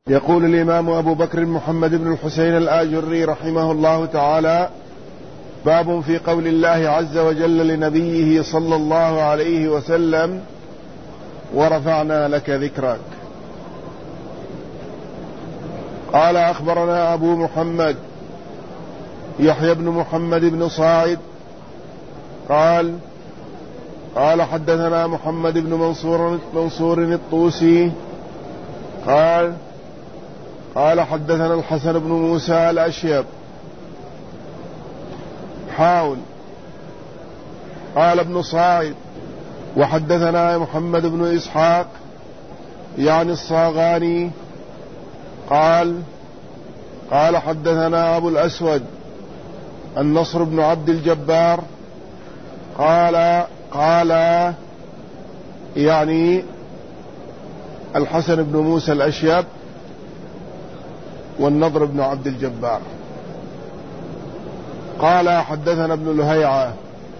يقول الإمام أبو بكر محمد بن الحسين الآجري رحمه الله تعالى: باب في قول الله عز وجل لنبيه صلى الله عليه وسلم: ورفعنا لك ذكرك. قال: أخبرنا أبو محمد يحيى بن محمد بن صاعد قال حدثنا محمد بن منصور الطوسي قال حدثنا الحسن بن موسى الأشيب قال ابن صاعد: وحدثنا محمد بن إسحاق يعني الصاغاني قال حدثنا أبو الأسود النصر بن عبد الجبار قال يعني الحسن بن موسى الأشيب والنضر بن عبد الجبار. قال حدثنا ابن لهيعة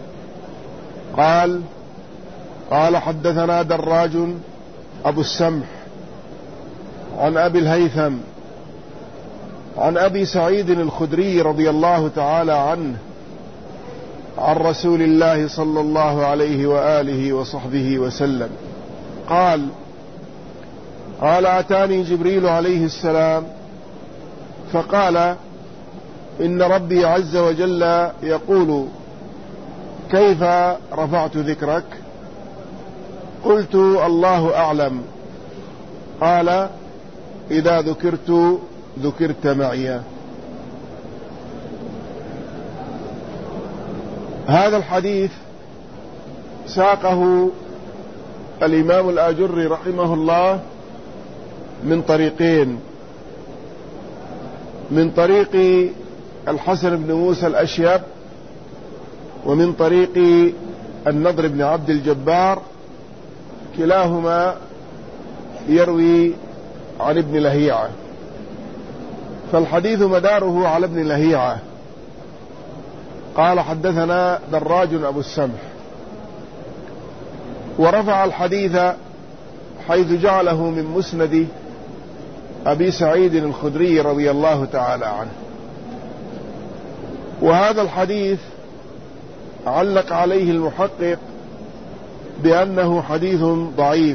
قال حدثنا دراج أبو السمح عن أبي الهيثم عن أبي سعيد الخدري رضي الله تعالى عنه عن رسول الله صلى الله عليه وآله وصحبه وسلم قال: أتاني جبريل عليه السلام فقال: إن ربي عز وجل يقول: كيف رفعت ذكرك؟ قلت: الله أعلم. قال: إذا ذكرت معي. هذا الحديث ساقه الإمام الآجري رحمه الله من طريقين: من طريق الحسن بن موسى الأشيب، ومن طريق النضر بن عبد الجبار، كلاهما يروي عن ابن لهيعة، فالحديث مداره على ابن لهيعة. قال: حدثنا دراج أبو السمح، ورفع الحديث حيث جعله من مسند أبي سعيد الخدري رضي الله تعالى عنه. وهذا الحديث علق عليه المحقق بأنه حديث ضعيف،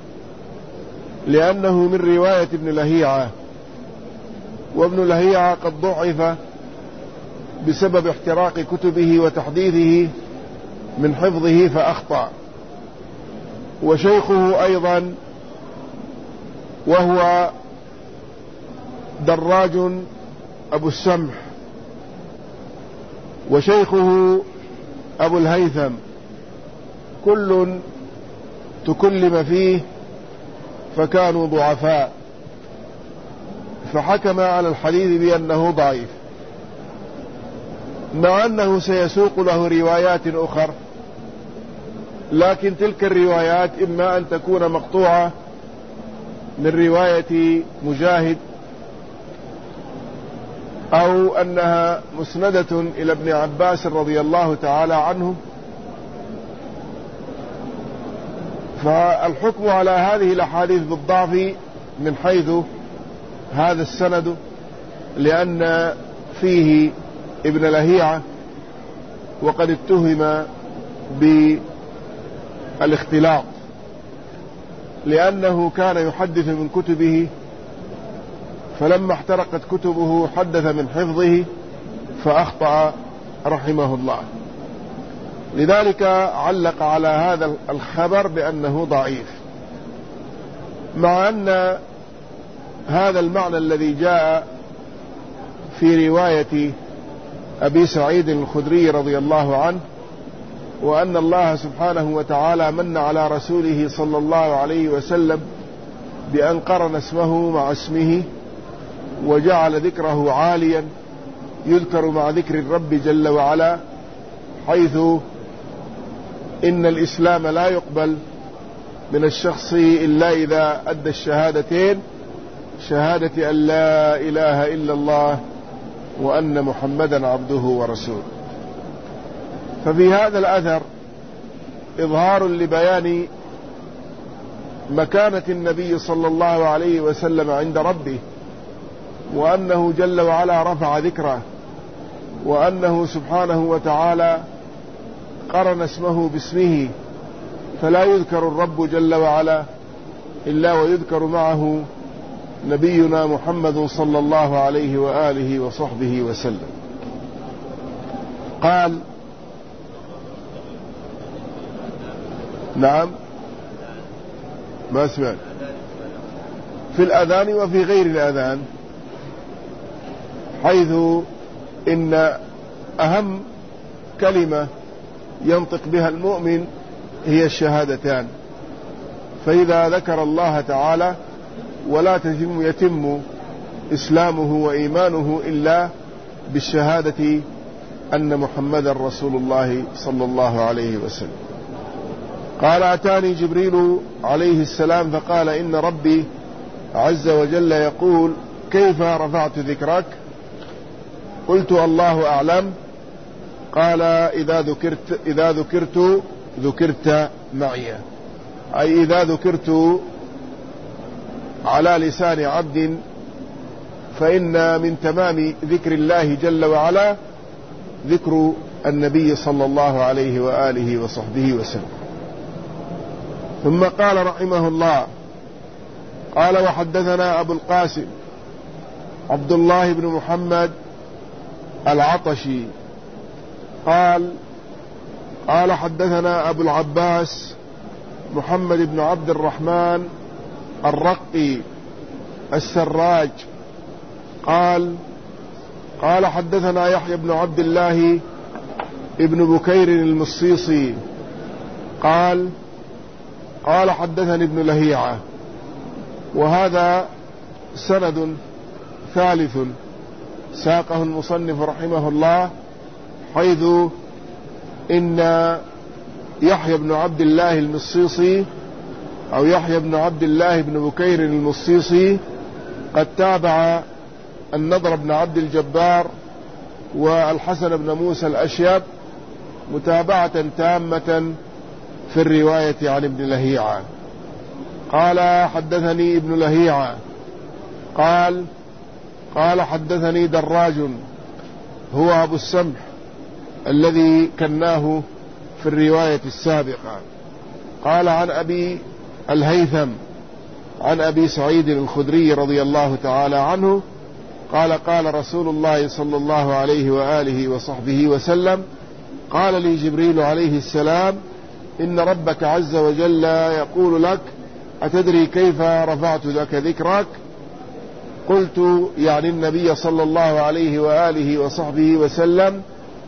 لأنه من رواية ابن لهيعة، وابن لهيعة قد ضعف بسبب احتراق كتبه وتحديثه من حفظه فأخطأ. وشيخه أيضا وهو دراج أبو السمح، وشيخه أبو الهيثم، كل تكلم فيه فكانوا ضعفاء، فحكم على الحديث بأنه ضعيف، مع أنه سيسوق له روايات أخرى، لكن تلك الروايات إما أن تكون مقطوعة من رواية مجاهد، أو أنها مسندة إلى ابن عباس رضي الله تعالى عنه. فالحكم على هذه الأحاديث بالضعف من حيث هذا السند، لأن فيه ابن لهيعة وقد اتهم بالاختلاط، لأنه كان يحدث من كتبه، فلما احترقت كتبه حدث من حفظه فأخطأ رحمه الله. لذلك علق على هذا الخبر بأنه ضعيف، مع أن هذا المعنى الذي جاء في رواية أبي سعيد الخدري رضي الله عنه، وأن الله سبحانه وتعالى من على رسوله صلى الله عليه وسلم بأن قرن اسمه مع اسمه وجعل ذكره عاليا يذكر مع ذكر الرب جل وعلا، حيث إن الإسلام لا يقبل من الشخص إلا إذا أدى الشهادتين، شهادة أن لا إله إلا الله وأن محمدا عبده ورسوله. ففي هذا الأثر إظهار لبيان مكانة النبي صلى الله عليه وسلم عند ربه، وأنه جل وعلا رفع ذكره، وأنه سبحانه وتعالى قرن اسمه باسمه، فلا يذكر الرب جل وعلا إلا ويذكر معه نبينا محمد صلى الله عليه وآله وصحبه وسلم. قال: نعم، ما سمعت. في الأذان وفي غير الأذان، حيث إن أهم كلمة ينطق بها المؤمن هي الشهادتان، فإذا ذكر الله تعالى ولا يتم إسلامه وإيمانه إلا بالشهادة أن محمد رسول الله صلى الله عليه وسلم. قال: أتاني جبريل عليه السلام فقال: إن ربي عز وجل يقول: كيف رفعت ذكرك؟ قلت: الله أعلم. قال: إذا ذكرت معي، أي إذا ذكرت على لسان عبد، فإن من تمام ذكر الله جل وعلا ذكر النبي صلى الله عليه وآله وصحبه وسلم. ثم قال رحمه الله: قال: وحدثنا أبو القاسم عبد الله بن محمد العطشي قال حدثنا أبو العباس محمد بن عبد الرحمن الرقي السراج قال حدثنا يحيى بن عبد الله ابن بكير المصيصي قال حدثني ابن لهيعة. وهذا سند ثالث ساقه المصنف رحمه الله، حيث إن يحيى بن عبد الله المصيصي أو يحيى بن عبد الله بن بكير المصيصي قد تابع النضر بن عبد الجبار والحسن بن موسى الأشيب متابعة تامة في الرواية عن ابن لهيعة. قال: حدثني ابن لهيعة قال حدثني دراج هو أبو السمح الذي كناه في الرواية السابقة. قال: عن أبي الهيثم عن أبي سعيد الخدري رضي الله تعالى عنه قال رسول الله صلى الله عليه وآله وصحبه وسلم: قال لي جبريل عليه السلام: إن ربك عز وجل يقول لك: أتدري كيف رفعت لك ذكرك؟ قلت: يعني النبي صلى الله عليه وآله وصحبه وسلم: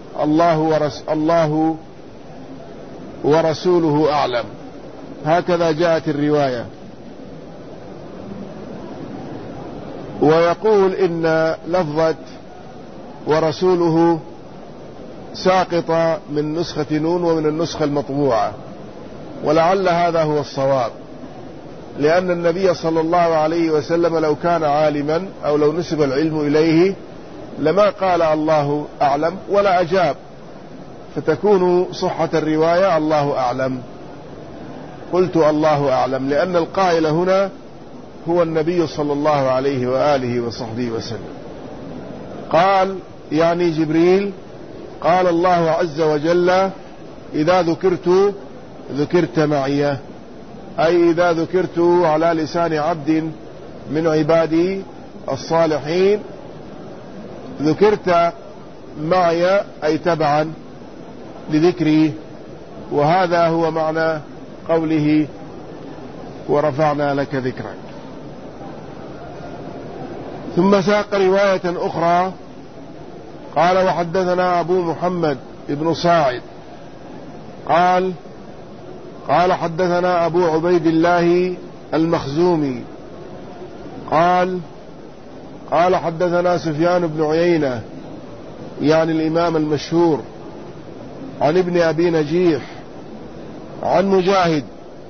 الله ورسوله أعلم. هكذا جاءت الرواية. ويقول إن لفظة ورسوله ساقطة من نسخة نون ومن النسخة المطبوعة، ولعل هذا هو الصواب، لأن النبي صلى الله عليه وسلم لو كان عالما أو لو نسب العلم إليه لما قال الله أعلم ولا أجاب، فتكون صحة الرواية الله أعلم. قلت الله أعلم لأن القائل هنا هو النبي صلى الله عليه وآله وصحبه وسلم. قال يعني جبريل: قال الله عز وجل: إذا ذكرت معي، أي إذا ذكرت على لسان عبد من عبادي الصالحين ذكرت معي، أي تبعا لذكري. وهذا هو معنى قوله: ورفعنا لك ذكرك. ثم ساق رواية أخرى قال: وحدثنا أبو محمد ابن صاعد قال حدثنا أبو عبيد الله المخزومي قال حدثنا سفيان بن عيينة، يعني الإمام المشهور، عن ابن أبي نجيح عن مجاهد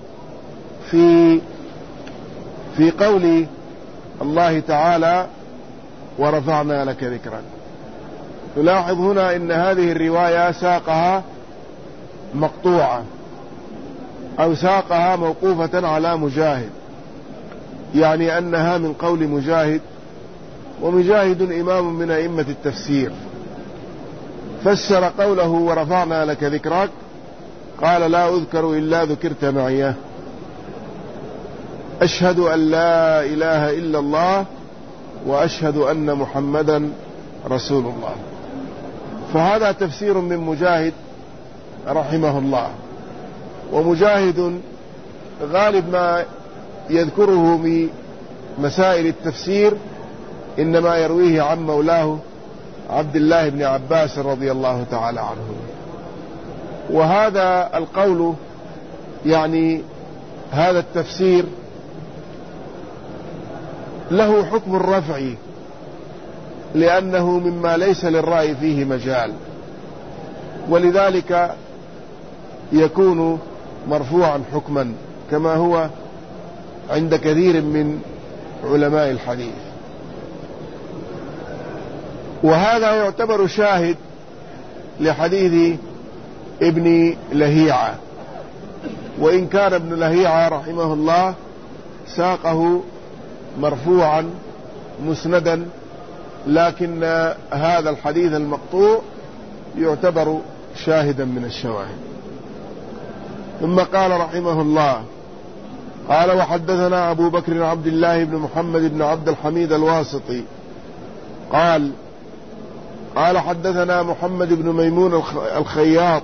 في قول الله تعالى: ورفعنا لك ذكرا. تلاحظ هنا إن هذه الرواية ساقها مقطوعة، أو ساقها موقوفة على مجاهد، يعني أنها من قول مجاهد، ومجاهد إمام من أئمة التفسير. فسر قوله ورفعنا لك ذكرك قال لا أذكر إلا ذكرت معي، أشهد أن لا إله إلا الله وأشهد أن محمدا رسول الله. فهذا تفسير من مجاهد رحمه الله. ومجاهد غالب ما يذكره في مسائل التفسير إنما يرويه عن مولاه عبد الله بن عباس رضي الله تعالى عنه. وهذا القول يعني هذا التفسير له حكم الرفع، لأنه مما ليس للرأي فيه مجال، ولذلك يكون مرفوعا حكما كما هو عند كثير من علماء الحديث. وهذا يعتبر شاهد لحديث ابن لهيعة، وإن كان ابن لهيعة رحمه الله ساقه مرفوعا مسندا، لكن هذا الحديث المقطوع يعتبر شاهدا من الشواهد. ثم قال رحمه الله قال وحدثنا أبو بكر عبد الله بن محمد بن عبد الحميد الواسطي قال حدثنا محمد بن ميمون الخياط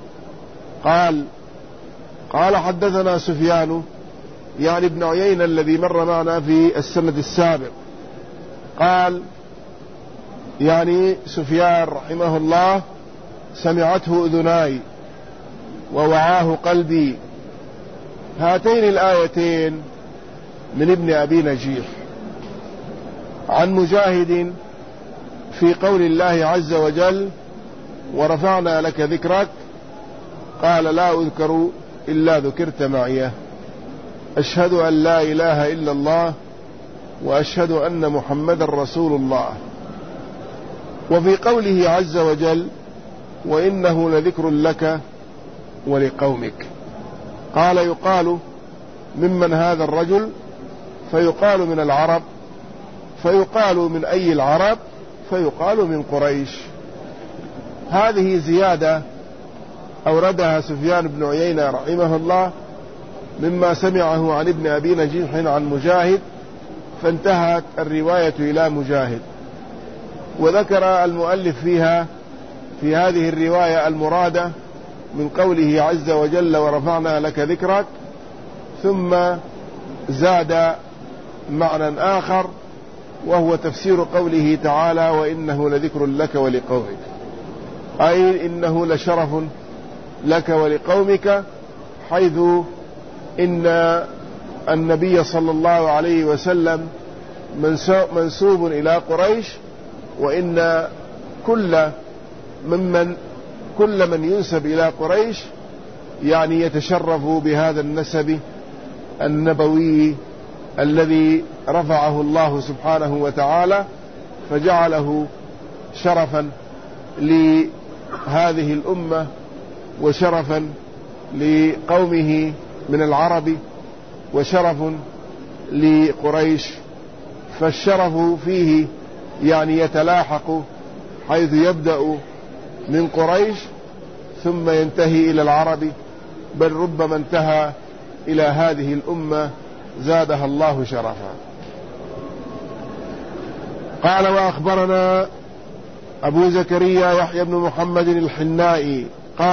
قال حدثنا سفيان يعني ابن عيينة الذي مر معنا في السند السابق، قال يعني سفيان رحمه الله سمعته أذناي ووعاه قلبي. هاتين الآيتين من ابن أبي نجيح عن مجاهد في قول الله عز وجل ورفعنا لك ذكرك قال لا أذكر إلا ذكرت معي، أشهد أن لا إله إلا الله وأشهد أن محمد رسول الله. وفي قوله عز وجل وإنه لذكر لك ولقومك قال يقال ممن هذا الرجل، فيقال من العرب، فيقال من أي العرب، فيقال من قريش. هذه زيادة أوردها سفيان بن عيينة رحمه الله مما سمعه عن ابن أبي نجيح عن مجاهد، فانتهت الرواية إلى مجاهد. وذكر المؤلف فيها في هذه الرواية المرادة من قوله عز وجل ورفعنا لك ذكرك، ثم زاد معنى آخر وهو تفسير قوله تعالى وإنه لذكر لك ولقومك، أي إنه لشرف لك ولقومك، حيث إن النبي صلى الله عليه وسلم منسوب إلى قريش، وإن كل من ينسب إلى قريش يعني يتشرف بهذا النسب النبوي الذي رفعه الله سبحانه وتعالى، فجعله شرفا لهذه الأمة وشرفا لقومه من العرب وشرف لقريش. فالشرف فيه يعني يتلاحق، حيث يبدأ من قريش ثم ينتهي إلى العرب، بل ربما انتهى إلى هذه الأمة زادها الله شرفا. قال وأخبرنا أبو زكريا يحيى بن محمد الحنائي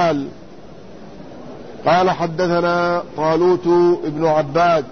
قال حدثنا طالوت بن عباد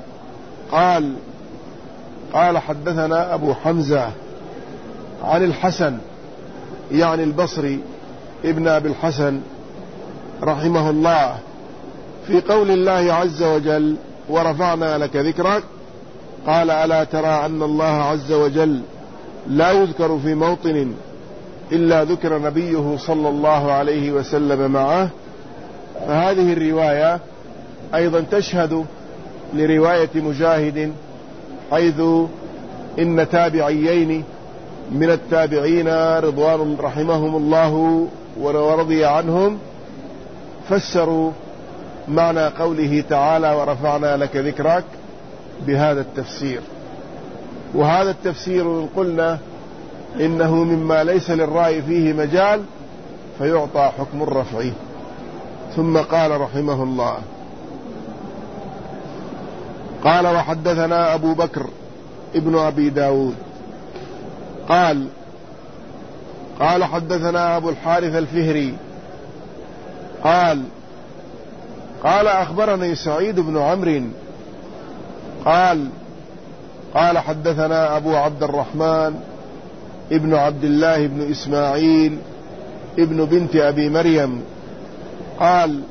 قال حدثنا أبو حمزة عن الحسن يعني البصري ابن أبي الحسن رحمه الله في قول الله عز وجل ورفعنا لك ذكرك قال ألا ترى أن الله عز وجل لا يذكر في موطن إلا ذكر نبيه صلى الله عليه وسلم معه. فهذه الرواية أيضا تشهد لرواية مجاهد، حيث إن تابعيين من التابعين رضوان رحمهم الله ورضي عنهم فسروا معنى قوله تعالى ورفعنا لك ذكرك بهذا التفسير. وهذا التفسير إن قلنا إنه مما ليس للرأي فيه مجال فيعطى حكم الرفع. ثم قال رحمه الله قال وحدثنا أبو بكر ابن أبي داود قال حدثنا أبو الحارث الفهري قال أخبرني سعيد بن عمرو قال حدثنا أبو عبد الرحمن ابن عبد الله بن إسماعيل ابن بنت أبي مريم قال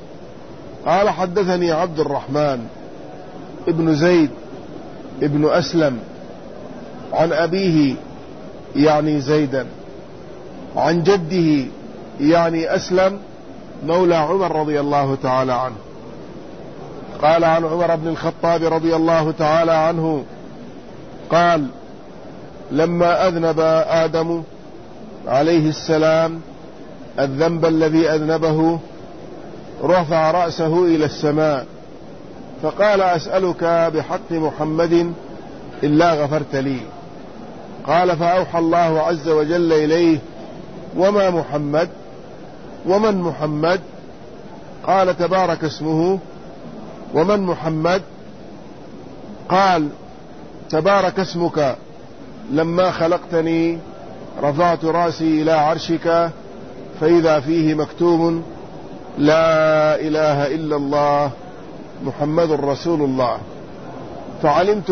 حدثني عبد الرحمن ابن زيد ابن أسلم عن أبيه يعني زيدا عن جده يعني أسلم مولى عمر رضي الله تعالى عنه. قال عن عمر بن الخطاب رضي الله تعالى عنه قال لما أذنب آدم عليه السلام الذنب الذي أذنبه رفع رأسه إلى السماء فقال أسألك بحق محمد إلا غفرت لي. قال فأوحى الله عز وجل إليه وما محمد ومن محمد؟ قال تبارك اسمه. ومن محمد؟ قال تبارك اسمك لما خلقتني رفعت رأسي إلى عرشك فإذا فيه مكتوب لا إله إلا الله محمد رسول الله فعلمت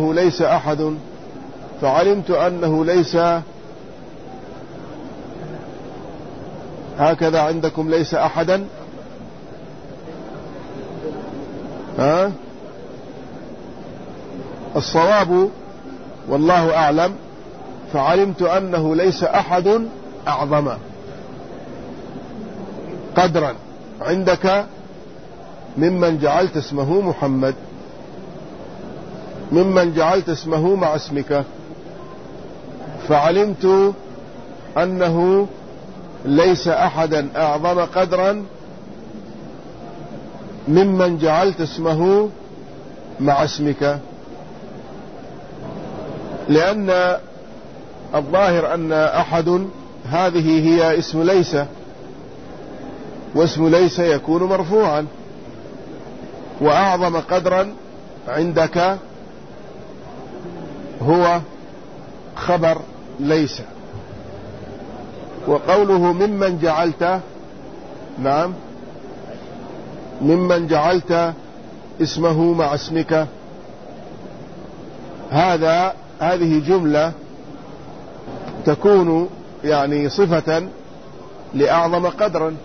أنه ليس هكذا عندكم ليس أحدا الصواب والله أعلم فعلمت أنه ليس أحد أعظم قدرا عندك ممن جعلت اسمه محمد، ممن جعلت اسمه مع اسمك، فعلمت أنه ليس أحدا أعظم قدرا ممن جعلت اسمه مع اسمك، لأن الظاهر أن أحد هذه هي اسم ليس، واسم ليس يكون مرفوعا، وأعظم قدرا عندك هو خبر ليس. وقوله ممن جعلت، نعم، ممن جعلت اسمه مع اسمك، هذه جملة تكون يعني صفة لأعظم قدرا،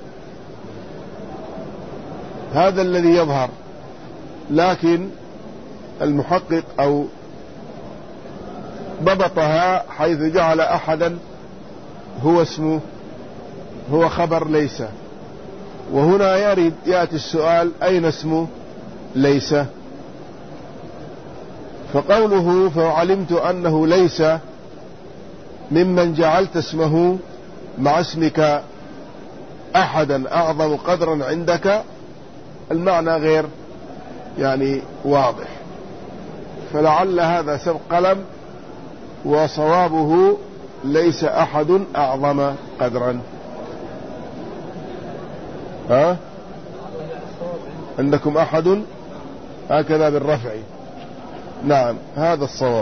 هذا الذي يظهر. لكن المحقق أو ضبطها حيث جعل أحدا هو اسمه، هو خبر ليس. وهنا يأتي السؤال أين اسمه ليس؟ فقوله فعلمت أنه ليس ممن جعلت اسمه مع اسمك أحدا أعظم قدرا عندك، المعنى غير يعني واضح، فلعل هذا سبق قلم، وصوابه ليس أحد أعظم قدرا. عندكم أحد هكذا بالرفع، نعم هذا الصواب.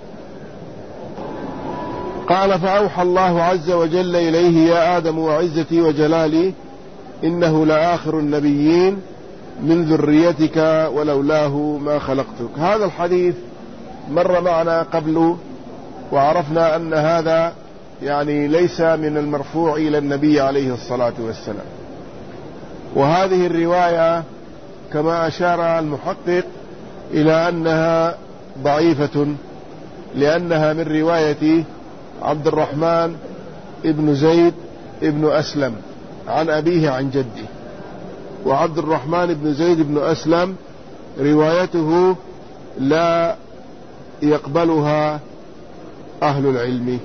قال فأوحى الله عز وجل إليه يا آدم وعزتي وجلالي إنه لآخر النبيين من ذريتك ولولاه ما خلقتك. هذا الحديث مر معنا قبل، وعرفنا أن هذا يعني ليس من المرفوع إلى النبي عليه الصلاة والسلام. وهذه الرواية كما أشار المحقق إلى أنها ضعيفة، لأنها من رواية عبد الرحمن ابن زيد ابن أسلم عن أبيه عن جده، وعبد الرحمن ابن زيد ابن أسلم روايته لا يقبلها أهل العلم،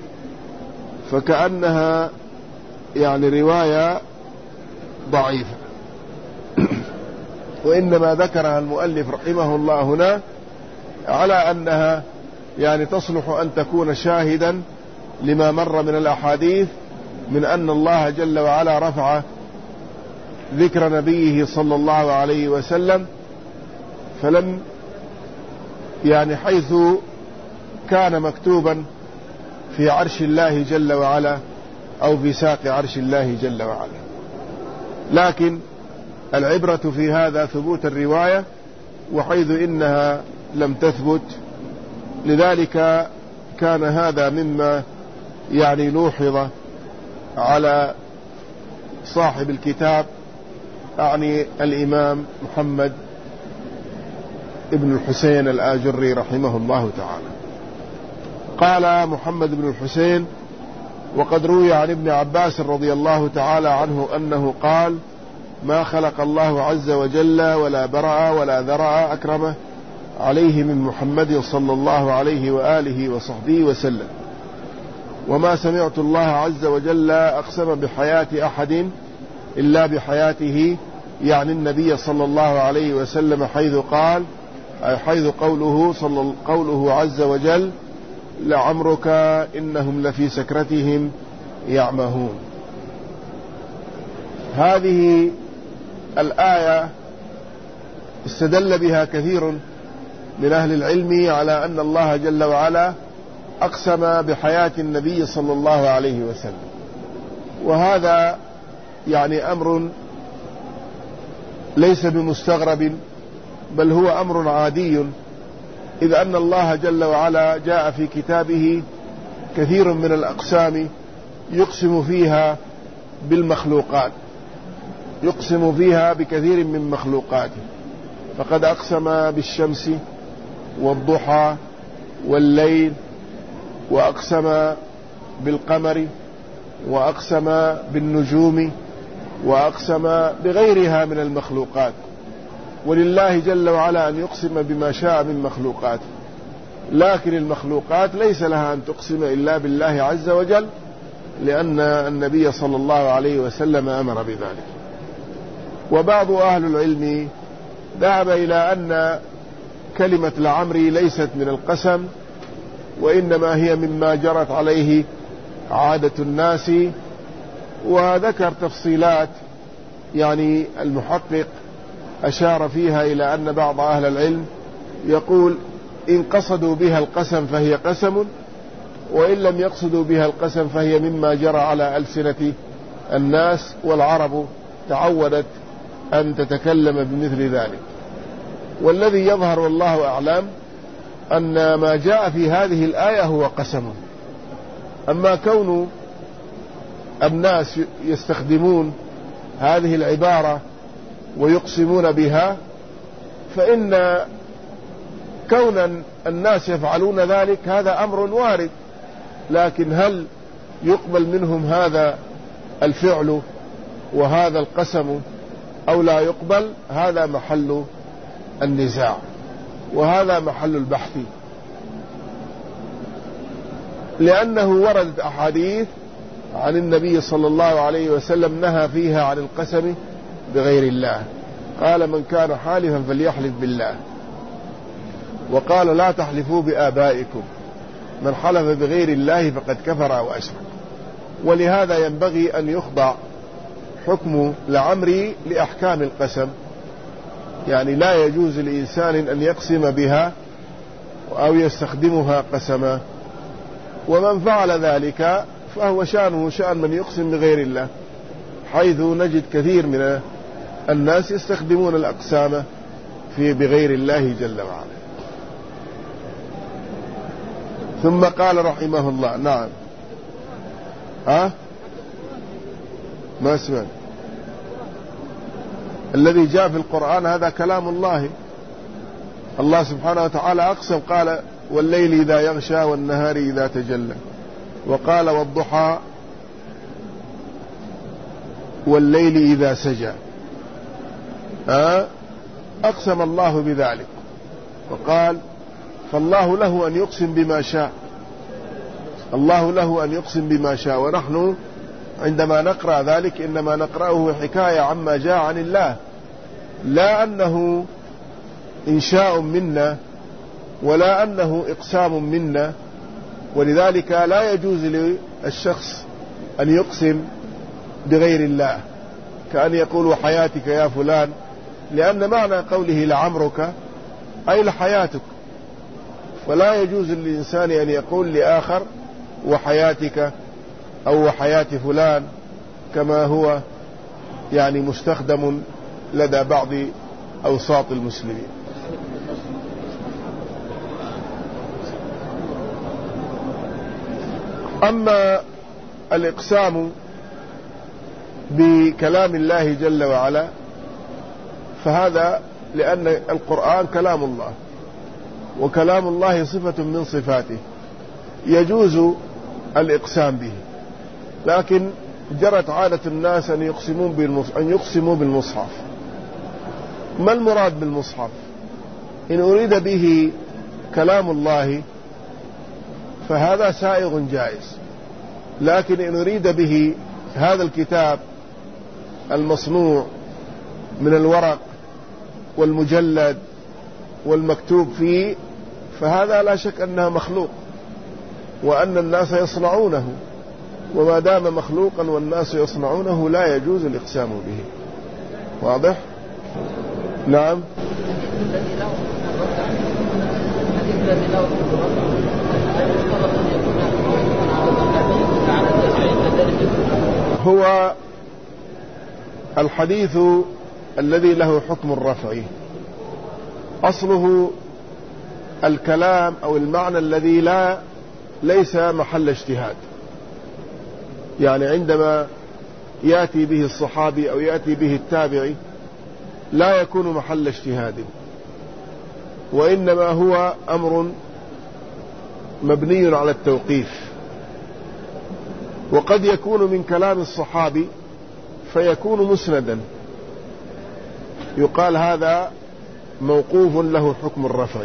فكأنها يعني رواية ضعيفة. وإنما ذكرها المؤلف رحمه الله هنا على أنها يعني تصلح أن تكون شاهدا لما مر من الأحاديث من أن الله جل وعلا رفع ذكر نبيه صلى الله عليه وسلم، فلم يعني حيث كان مكتوبا في عرش الله جل وعلا أو في ساق عرش الله جل وعلا، لكن العبرة في هذا ثبوت الرواية، وحيث إنها لم تثبت لذلك كان هذا مما يعني لوحظ على صاحب الكتاب، أعني الإمام محمد ابن الحسين الآجري رحمه الله تعالى. قال محمد بن الحسين: وقد روي عن ابن عباس رضي الله تعالى عنه أنه قال: ما خلق الله عز وجل ولا برأ ولا ذرأ أكرمه عليه من محمد صلى الله عليه وآله وصحبه وسلم، وما سمعت الله عز وجل أقسم بحياة أحد إلا بحياته، يعني النبي صلى الله عليه وسلم، حيث قوله عز وجل: لعمرك إنهم لفي سكرتهم يعمهون. هذه الآية استدل بها كثير من أهل العلم على أن الله جل وعلا أقسم بحياة النبي صلى الله عليه وسلم، وهذا يعني أمر ليس بمستغرب، بل هو أمر عادي، إذ أن الله جل وعلا جاء في كتابه كثير من الأقسام يقسم فيها بالمخلوقات، يقسم فيها بكثير من مخلوقاته، فقد أقسم بالشمس والضحى والليل، وأقسم بالقمر، وأقسم بالنجوم، وأقسم بغيرها من المخلوقات. ولله جل وعلا أن يقسم بما شاء من مخلوقاته، لكن المخلوقات ليس لها أن تقسم إلا بالله عز وجل، لأن النبي صلى الله عليه وسلم أمر بذلك. وبعض أهل العلم ذهب إلى أن كلمة لعمري ليست من القسم، وإنما هي مما جرت عليه عادة الناس، وذكر تفصيلات يعني المحقق أشار فيها إلى أن بعض أهل العلم يقول: إن قصدوا بها القسم فهي قسم، وإن لم يقصدوا بها القسم فهي مما جرى على ألسنة الناس، والعرب تعودت أن تتكلم بمثل ذلك. والذي يظهر والله أعلم أن ما جاء في هذه الآية هو قسم. أما كون الناس يستخدمون هذه العبارة ويقسمون بها، فإن كون الناس يفعلون ذلك هذا أمر وارد، لكن هل يقبل منهم هذا الفعل وهذا القسم أو لا يقبل؟ هذا محل النزاع، وهذا محل البحث، لأنه وردت أحاديث عن النبي صلى الله عليه وسلم نهى فيها عن القسم بغير الله. قال: من كان حالفا فليحلف بالله، وقال: لا تحلفوا بآبائكم، من حلف بغير الله فقد كفر وأشرك. ولهذا ينبغي أن يخضع حكم لعمري لأحكام القسم، يعني لا يجوز لإنسان أن يقسم بها أو يستخدمها قسما، ومن فعل ذلك فهو شأنه شأن من يقسم بغير الله، حيث نجد كثير من الناس يستخدمون الأقسام بغير الله جل وعلا. ثم قال رحمه الله: نعم. ما سمعت. الذي جاء في القرآن هذا كلام الله. الله سبحانه وتعالى أقسم، قال: والليل إذا يغشى والنهار إذا تجلى، وقال: والضحى والليل إذا سجى. أقسم الله بذلك، وقال: فالله له أن يقسم بما شاء، الله له أن يقسم بما شاء. ونحن عندما نقرأ ذلك إنما نقرأه حكاية عما جاء عن الله، لا أنه إنشاء منا ولا أنه إقسام منا، ولذلك لا يجوز للشخص أن يقسم بغير الله، كأن يقول وحياتك يا فلان، لأن معنى قوله لعمرك أي لحياتك، فلا يجوز للإنسان أن يقول لآخر وحياتك أو وحياة فلان، كما هو يعني مستخدم لدى بعض أوساط المسلمين. أما الإقسام بكلام الله جل وعلا فهذا لأن القرآن كلام الله، وكلام الله صفة من صفاته يجوز الإقسام به، لكن جرت عادة الناس أن يقسموا بالمصحف. ما المراد بالمصحف؟ إن أريد به كلام الله فهذا سائغ جائز، لكن إن أريد به هذا الكتاب المصنوع من الورق والمجلد والمكتوب فيه فهذا لا شك أنه مخلوق، وأن الناس يصنعونه، وما دام مخلوقا والناس يصنعونه لا يجوز الإقسام به. واضح؟ نعم. هو الحديث الذي له حكم الرفع أصله الكلام أو المعنى الذي ليس محل اجتهاد، يعني عندما يأتي به الصحابي أو يأتي به التابعي لا يكون محل اجتهاد، وإنما هو أمر مبني على التوقيف. وقد يكون من كلام الصحابي فيكون مسندا، يقال هذا موقوف له حكم الرفع،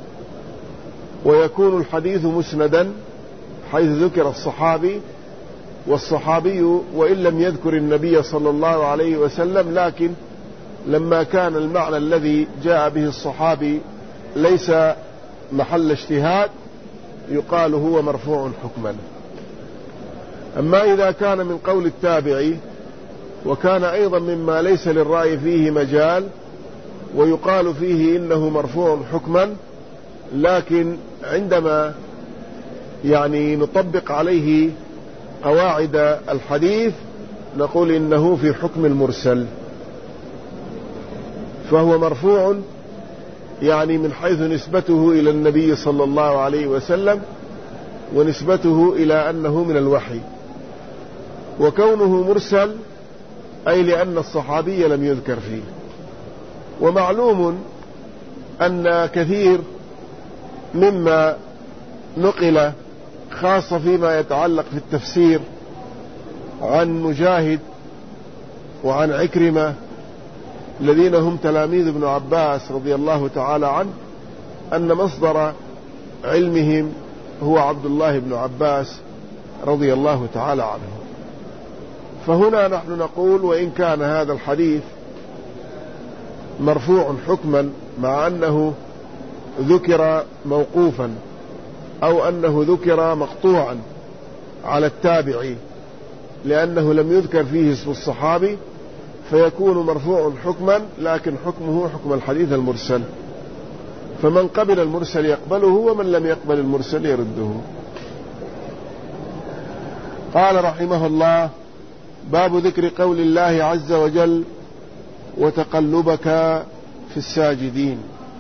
ويكون الحديث مسندا حيث ذكر الصحابي، والصحابي وإن لم يذكر النبي صلى الله عليه وسلم، لكن لما كان المعنى الذي جاء به الصحابي ليس محل اجتهاد يقال هو مرفوع حكما. أما إذا كان من قول التابعي وكان أيضا مما ليس للرأي فيه مجال ويقال فيه إنه مرفوع حكما، لكن عندما يعني نطبق عليه قواعد الحديث نقول إنه في حكم المرسل، فهو مرفوع يعني من حيث نسبته إلى النبي صلى الله عليه وسلم ونسبته إلى أنه من الوحي، وكونه مرسل أي لأن الصحابي لم يذكر فيه. ومعلوم أن كثير مما نقل خاصة فيما يتعلق في التفسير عن مجاهد وعن عكرمة الذين هم تلاميذ ابن عباس رضي الله تعالى عنه أن مصدر علمهم هو عبد الله بن عباس رضي الله تعالى عنه. فهنا نحن نقول وإن كان هذا الحديث مرفوع حكما مع أنه ذكر موقوفا أو أنه ذكر مقطوعا على التابعي لأنه لم يذكر فيه اسم الصحابي، فيكون مرفوع حكما، لكن حكمه حكم الحديث المرسل، فمن قبل المرسل يقبله ومن لم يقبل المرسل يرده. قال رحمه الله: باب ذكر قول الله عز وجل: وتقلبك في الساجدين.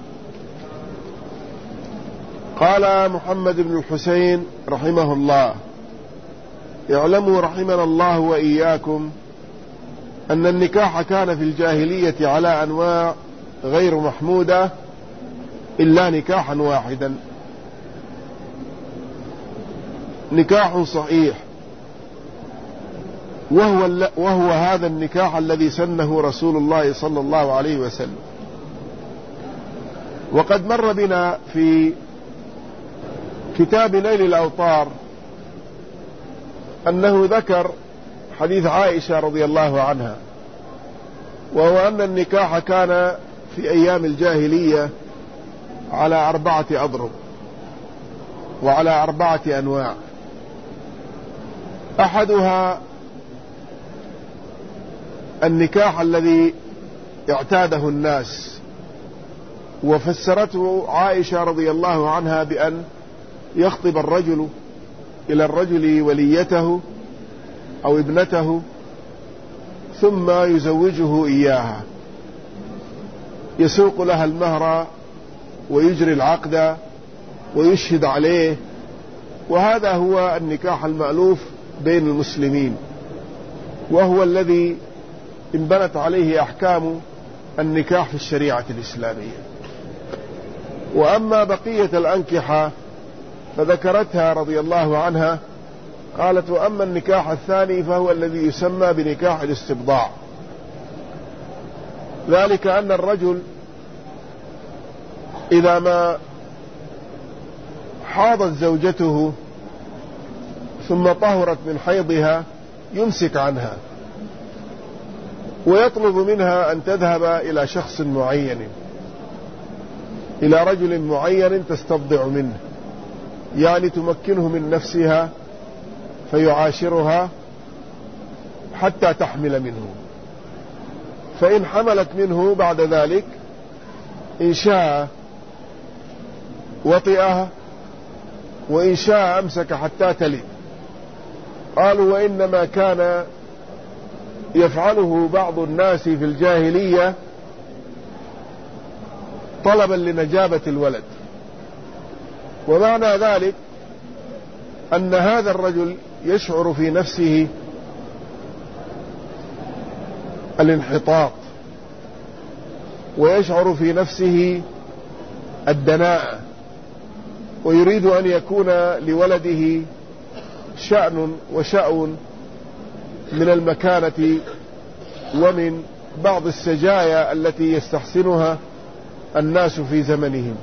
قال محمد بن الحسين رحمه الله: اعلموا رحمنا الله وإياكم أن النكاح كان في الجاهلية على أنواع غير محمودة إلا نكاحا واحدا، نكاح صحيح، وهو هذا النكاح الذي سنه رسول الله صلى الله عليه وسلم. وقد مر بنا في كتاب نيل الأوطار أنه ذكر حديث عائشة رضي الله عنها وهو أن النكاح كان في أيام الجاهلية على 4 أضرب وعلى 4 أنواع. أحدها النكاح الذي اعتاده الناس، وفسرته عائشة رضي الله عنها بأن يخطب الرجل إلى الرجل وليته أو ابنته ثم يزوجه إياها، يسوق لها المهر ويجري العقد ويشهد عليه، وهذا هو النكاح المألوف بين المسلمين، وهو الذي انبنت عليه أحكام النكاح في الشريعة الإسلامية. وأما بقية الأنكحة فذكرتها رضي الله عنها، قالت: وأما النكاح الثاني فهو الذي يسمى بنكاح الاستبضاع، ذلك أن الرجل إذا ما حاضت زوجته ثم طهرت من حيضها يمسك عنها ويطلب منها أن تذهب إلى شخص معين، إلى رجل معين تستبضع منه، يعني تمكنه من نفسها فيعاشرها حتى تحمل منه، فإن حملت منه بعد ذلك إن شاء وطئها وإن شاء أمسك حتى تلد. قالوا: وإنما كان يفعله بعض الناس في الجاهلية طلبا لنجابة الولد، ومعنى ذلك أن هذا الرجل يشعر في نفسه الانحطاط ويشعر في نفسه الدناءة، ويريد أن يكون لولده شأن وشأن من المكانة ومن بعض السجايا التي يستحسنها الناس في زمنهم،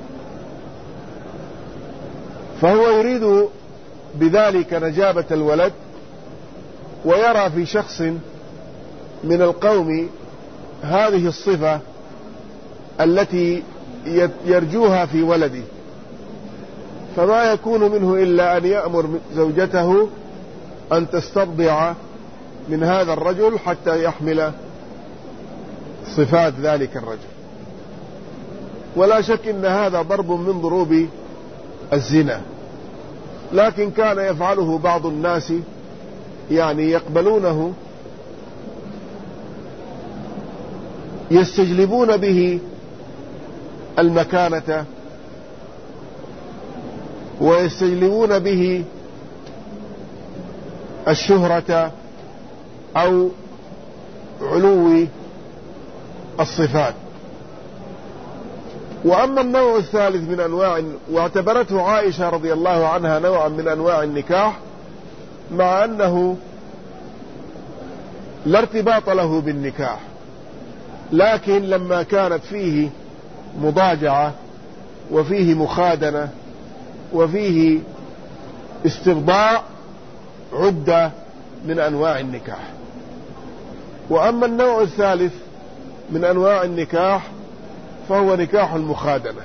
فهو يريد بذلك نجابة الولد، ويرى في شخص من القوم هذه الصفة التي يرجوها في ولده، فما يكون منه إلا أن يأمر زوجته أن تستبضع من هذا الرجل حتى يحمل صفات ذلك الرجل. ولا شك أن هذا ضرب من ضروب الزنا، لكن كان يفعله بعض الناس، يعني يقبلونه يستجلبون به المكانة ويستجلبون به الشهرة أو علو الصفات. وأما النوع الثالث من أنواع، واعتبرته عائشة رضي الله عنها نوعا من أنواع النكاح، مع أنه لا ارتباط له بالنكاح، لكن لما كانت فيه مضاجعة وفيه مخادنة وفيه استبضاع عد من أنواع النكاح. وأما النوع الثالث من أنواع النكاح فهو نكاح المخادنة.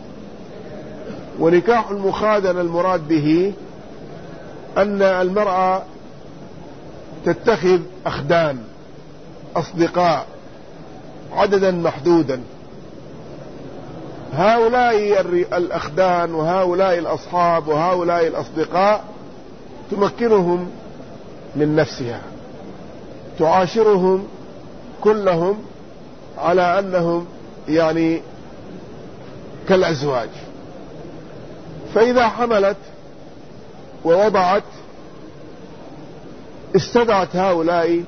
ونكاح المخادنة المراد به أن المرأة تتخذ أخدان أصدقاء عددا محدودا، هؤلاء الأخدان وهؤلاء الأصحاب وهؤلاء الأصدقاء تمكنهم من نفسها، تعاشرهم كلهم على أنهم يعني كالأزواج، فإذا حملت ووضعت استدعت هؤلاء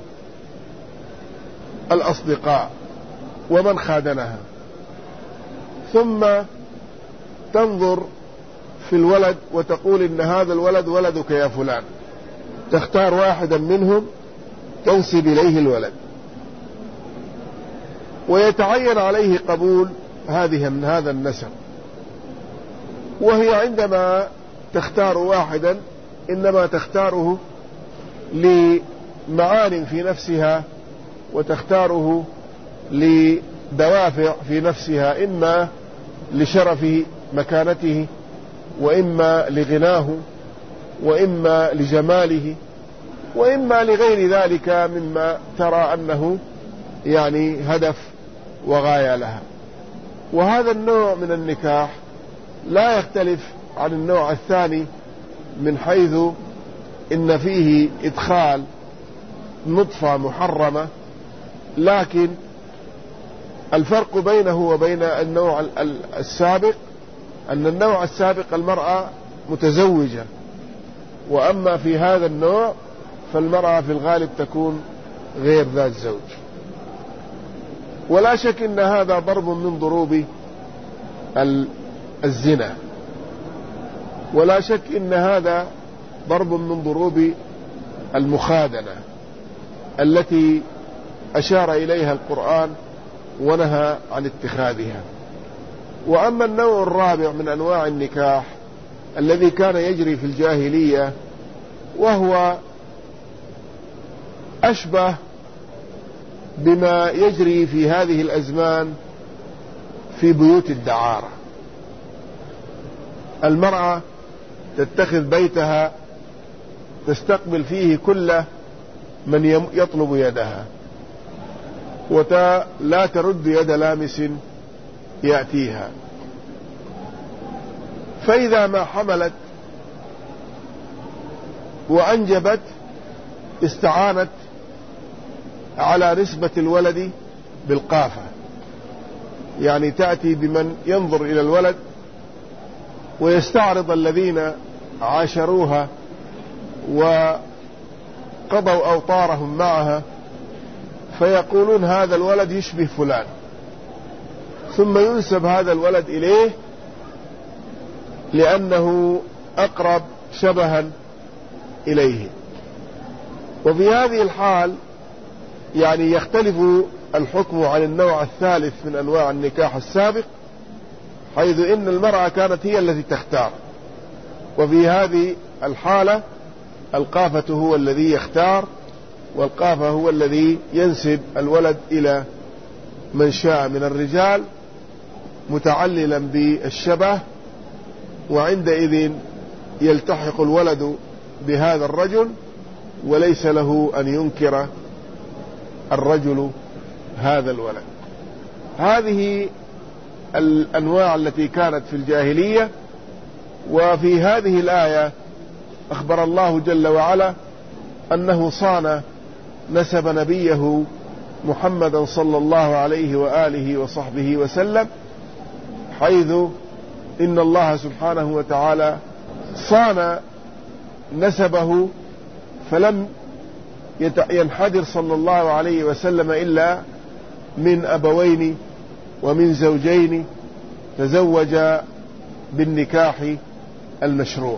الأصدقاء ومن خادنها، ثم تنظر في الولد وتقول إن هذا الولد ولدك يا فلان، تختار واحدا منهم تنسب إليه الولد، ويتعين عليه قبول هذا النسب. وهي عندما تختار واحدا إنما تختاره لمعان في نفسها، وتختاره لدوافع في نفسها، إما لشرف مكانته، وإما لغناه، وإما لجماله، وإما لغير ذلك مما ترى أنه يعني هدف وغاية لها. وهذا النوع من النكاح لا يختلف عن النوع الثاني من حيث إن فيه إدخال نطفة محرمة، لكن الفرق بينه وبين النوع السابق أن النوع السابق المرأة متزوجة، وأما في هذا النوع فالمرأة في الغالب تكون غير ذات زوج. ولا شك أن هذا ضرب من ضروب الزنا، ولا شك أن هذا ضرب من ضروب المخادنة التي أشار إليها القرآن ونهى عن اتخاذها. وأما النوع الرابع من أنواع النكاح الذي كان يجري في الجاهلية، وهو أشبه بما يجري في هذه الأزمان في بيوت الدعارة. المرأة تتخذ بيتها تستقبل فيه كل من يطلب يدها، ولا ترد يد لامس يأتيها. فإذا ما حملت وأنجبت استعانت على نسبة الولد بالقافة، يعني تأتي بمن ينظر إلى الولد ويستعرض الذين عاشروها وقضوا أوطارهم معها فيقولون هذا الولد يشبه فلان، ثم ينسب هذا الولد إليه لأنه أقرب شبها إليه. وفي هذه الحال يعني يختلف الحكم عن النوع الثالث من أنواع النكاح السابق، حيث إن المرأة كانت هي التي تختار، وفي هذه الحالة القافة هو الذي يختار، والقافة هو الذي ينسب الولد إلى من شاء من الرجال متعللا بالشبه، وعندئذ يلتحق الولد بهذا الرجل وليس له أن ينكر الرجل هذا الولد. هذه الأنواع التي كانت في الجاهلية. وفي هذه الآية أخبر الله جل وعلا أنه صان نسب نبيه محمدا صلى الله عليه وآله وصحبه وسلم، حيث إن الله سبحانه وتعالى صان نسبه فلم ينحدر صلى الله عليه وسلم إلا من أبوين ومن زوجين تزوج بالنكاح المشروع،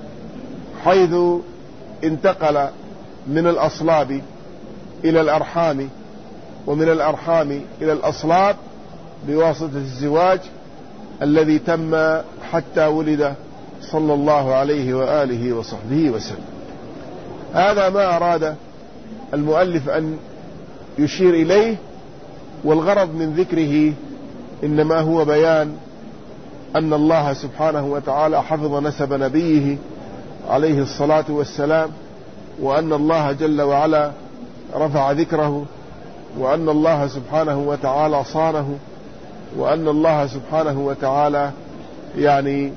حيث انتقل من الأصلاب إلى الأرحام، ومن الأرحام إلى الأصلاب بواسطة الزواج الذي تم حتى ولد صلى الله عليه وآله وصحبه وسلم. هذا ما أراد المؤلف أن يشير إليه، والغرض من ذكره إنما هو بيان أن الله سبحانه وتعالى حفظ نسب نبيه عليه الصلاة والسلام، وأن الله جل وعلا رفع ذكره، وأن الله سبحانه وتعالى صانه، وأن الله سبحانه وتعالى يعني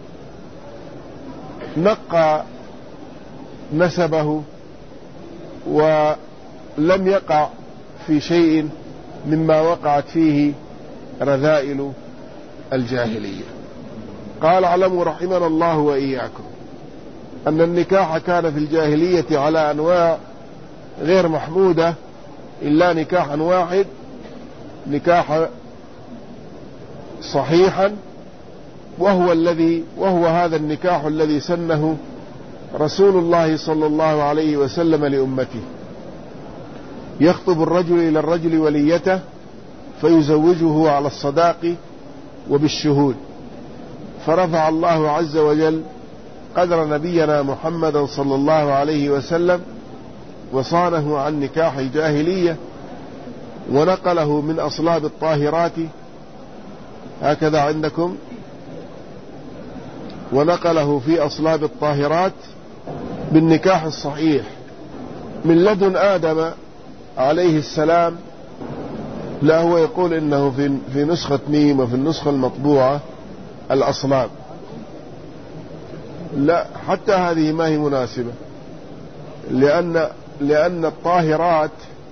نقى نسبه ولم يقع في شيء مما وقعت فيه رذائل الجاهلية. قال اعلموا رحمنا الله وإياكم أن النكاح كان في الجاهلية على أنواع غير محمودة إلا نكاحا واحد، نكاح صحيحا، وهو هذا النكاح الذي سنه رسول الله صلى الله عليه وسلم لأمته. يخطب الرجل إلى الرجل وليته فيزوجه على الصداق وبالشهود، فرفع الله عز وجل قدر نبينا محمد صلى الله عليه وسلم وصانه عن نكاح الجاهلية، ونقله من أصلاب الطاهرات، هكذا عندكم، ونقله في أصلاب الطاهرات بالنكاح الصحيح من لدن آدم عليه السلام. لا، هو يقول إنه في نسخة ميم وفي النسخة المطبوعة الأصلاب. لا، حتى هذه ما هي مناسبة، لأن الطاهرات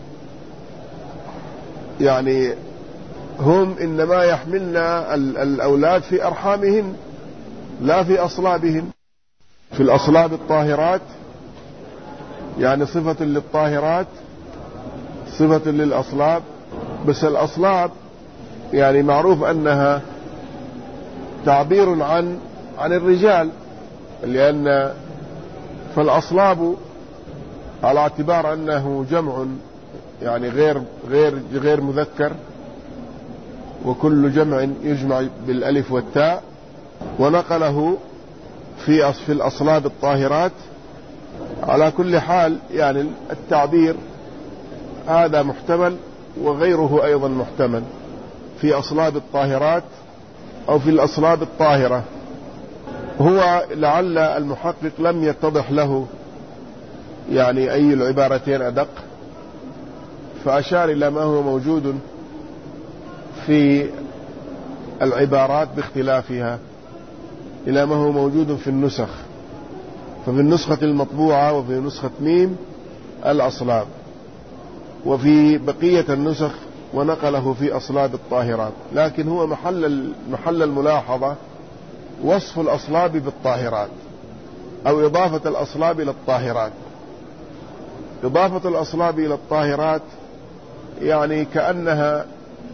يعني هم إنما يحملن الأولاد في أرحامهن لا في أصلابهن. في الأصلاب الطاهرات يعني صفة للطاهرات، صفة للأصلاب. بس الأصلاب يعني معروف أنها تعبير عن الرجال، لأن فالأصلاب على اعتبار أنه جمع يعني غير مذكر، وكل جمع يجمع بالألف والتاء، ونقله في الأصلاب الطاهرات. على كل حال يعني التعبير هذا محتمل وغيره أيضا محتمل، في أصلاب الطاهرات أو في الأصلاب الطاهرة. هو لعل المحقق لم يتضح له يعني أي العبارتين أدق، فأشار إلى ما هو موجود في العبارات باختلافها، إلى ما هو موجود في النسخ. ففي النسخة المطبوعة وفي نسخة ميم الأصلاب، وفي بقية النسخ ونقله في أصلاب الطاهرات. لكن هو محل الملاحظة وصف الأصلاب بالطاهرات، أو إضافة الأصلاب إلى الطاهرات. إضافة الأصلاب إلى الطاهرات يعني كأنها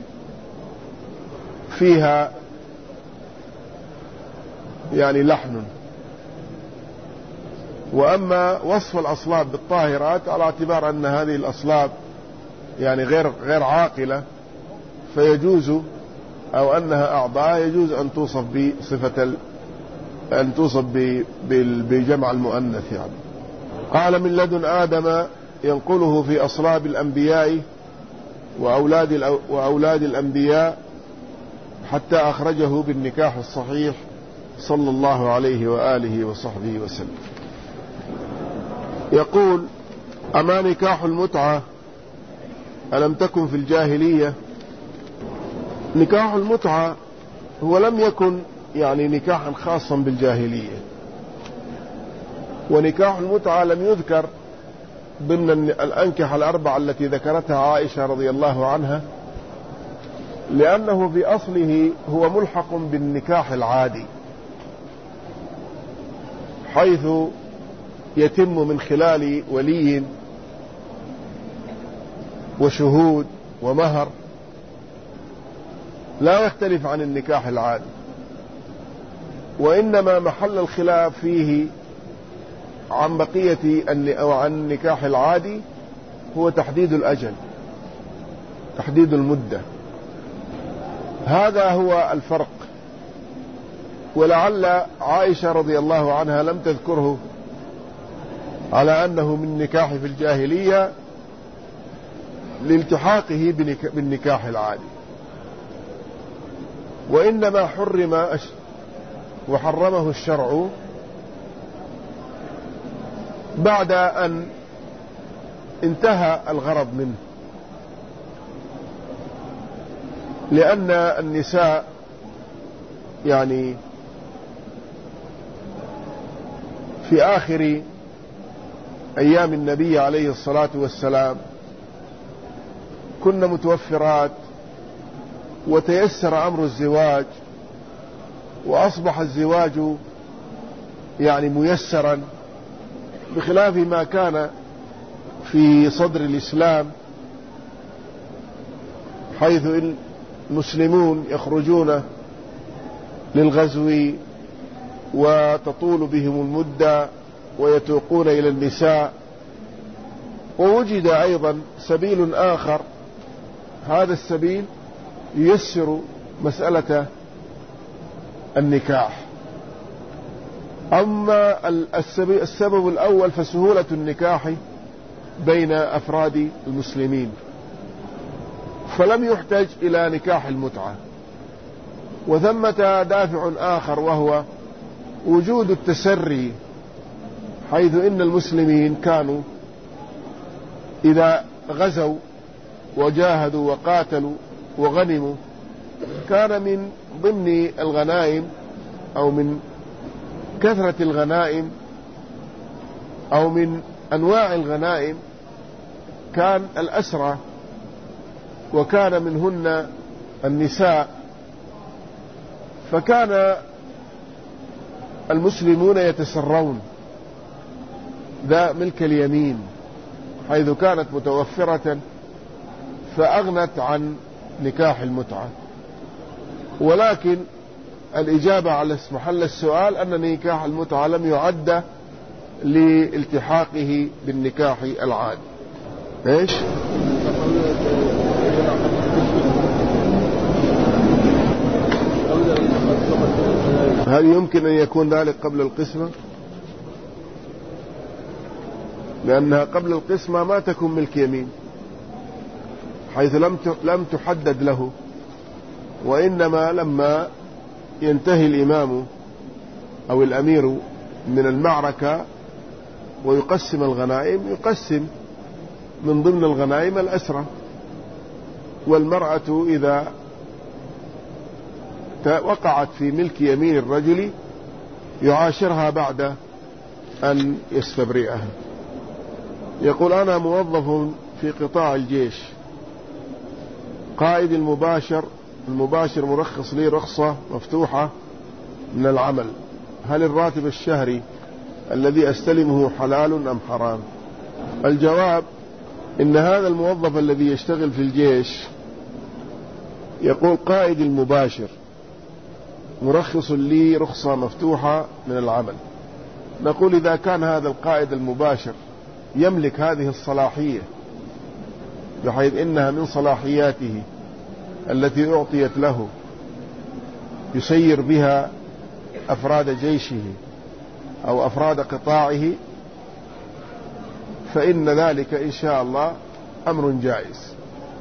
فيها يعني لحن. وأما وصف الأصلاب بالطاهرات على اعتبار أن هذه الأصلاب يعني غير عاقلة، فيجوز، أو أنها أعضاء يجوز أن توصف بصفة أن توصف بجمع المؤنث. يعني قال من لدن آدم ينقله في أصلاب الأنبياء وأولاد الأنبياء حتى أخرجه بالنكاح الصحيح صلى الله عليه وآله وصحبه وسلم. يقول: أما نكاح المتعة ألم تكن في الجاهلية؟ نكاح المتعة هو لم يكن يعني نكاحا خاصا بالجاهلية، ونكاح المتعة لم يذكر ضمن الأنكحة الأربعة التي ذكرتها عائشة رضي الله عنها، لأنه في أصله هو ملحق بالنكاح العادي، حيث يتم من خلال ولي وشهود ومهر، لا يختلف عن النكاح العادي. وإنما محل الخلاف فيه عن بقية أو عن النكاح العادي هو تحديد الأجل، تحديد المدة. هذا هو الفرق. ولعل عائشة رضي الله عنها لم تذكره على أنه من نكاح في الجاهلية لالتحاقه بالنكاح العادي، وإنما وحرمه الشرع بعد أن انتهى الغرض منه، لأن النساء يعني في آخر أيام النبي عليه الصلاة والسلام كن متوفرات، وتيسر أمر الزواج، وأصبح الزواج يعني ميسرا، بخلاف ما كان في صدر الإسلام، حيث المسلمون يخرجون للغزو وتطول بهم المدة ويتوقون إلى النساء. ووجد أيضا سبيل آخر، هذا السبيل ييسر مسألة النكاح. أما السبب الأول فسهولة النكاح بين أفراد المسلمين، فلم يحتج إلى نكاح المتعة. وثمة دافع آخر وهو وجود التسري، حيث إن المسلمين كانوا إذا غزوا وجاهدوا وقاتلوا وغنموا كان من ضمن الغنائم أو من كثرة الغنائم أو من أنواع الغنائم كان الأسرى، وكان منهن النساء. فكان المسلمون يتسرون ذا ملك اليمين حيث كانت متوفرة فأغنت عن نكاح المتعة. ولكن الإجابة على محل السؤال أن نكاح المتعة لم يعد لالتحاقه بالنكاح العادي. إيش؟ هل يمكن أن يكون ذلك قبل القسمة؟ لأنها قبل القسمة ما تكون ملك يمين، حيث لم تحدد له، وإنما لما ينتهي الإمام أو الأمير من المعركة ويقسم الغنائم يقسم من ضمن الغنائم الأسرة. والمرأة إذا وقعت في ملك يمين الرجل يعاشرها بعد أن يستبرئها. يقول: أنا موظف في قطاع الجيش، قائد المباشر مرخص لي رخصة مفتوحة من العمل، هل الراتب الشهري الذي أستلمه حلال أم حرام؟ الجواب: إن هذا الموظف الذي يشتغل في الجيش يقول قائد المباشر مرخص لي رخصة مفتوحة من العمل. نقول: إذا كان هذا القائد المباشر يملك هذه الصلاحية بحيث إنها من صلاحياته التي أعطيت له يسير بها أفراد جيشه أو أفراد قطاعه، فإن ذلك إن شاء الله أمر جائز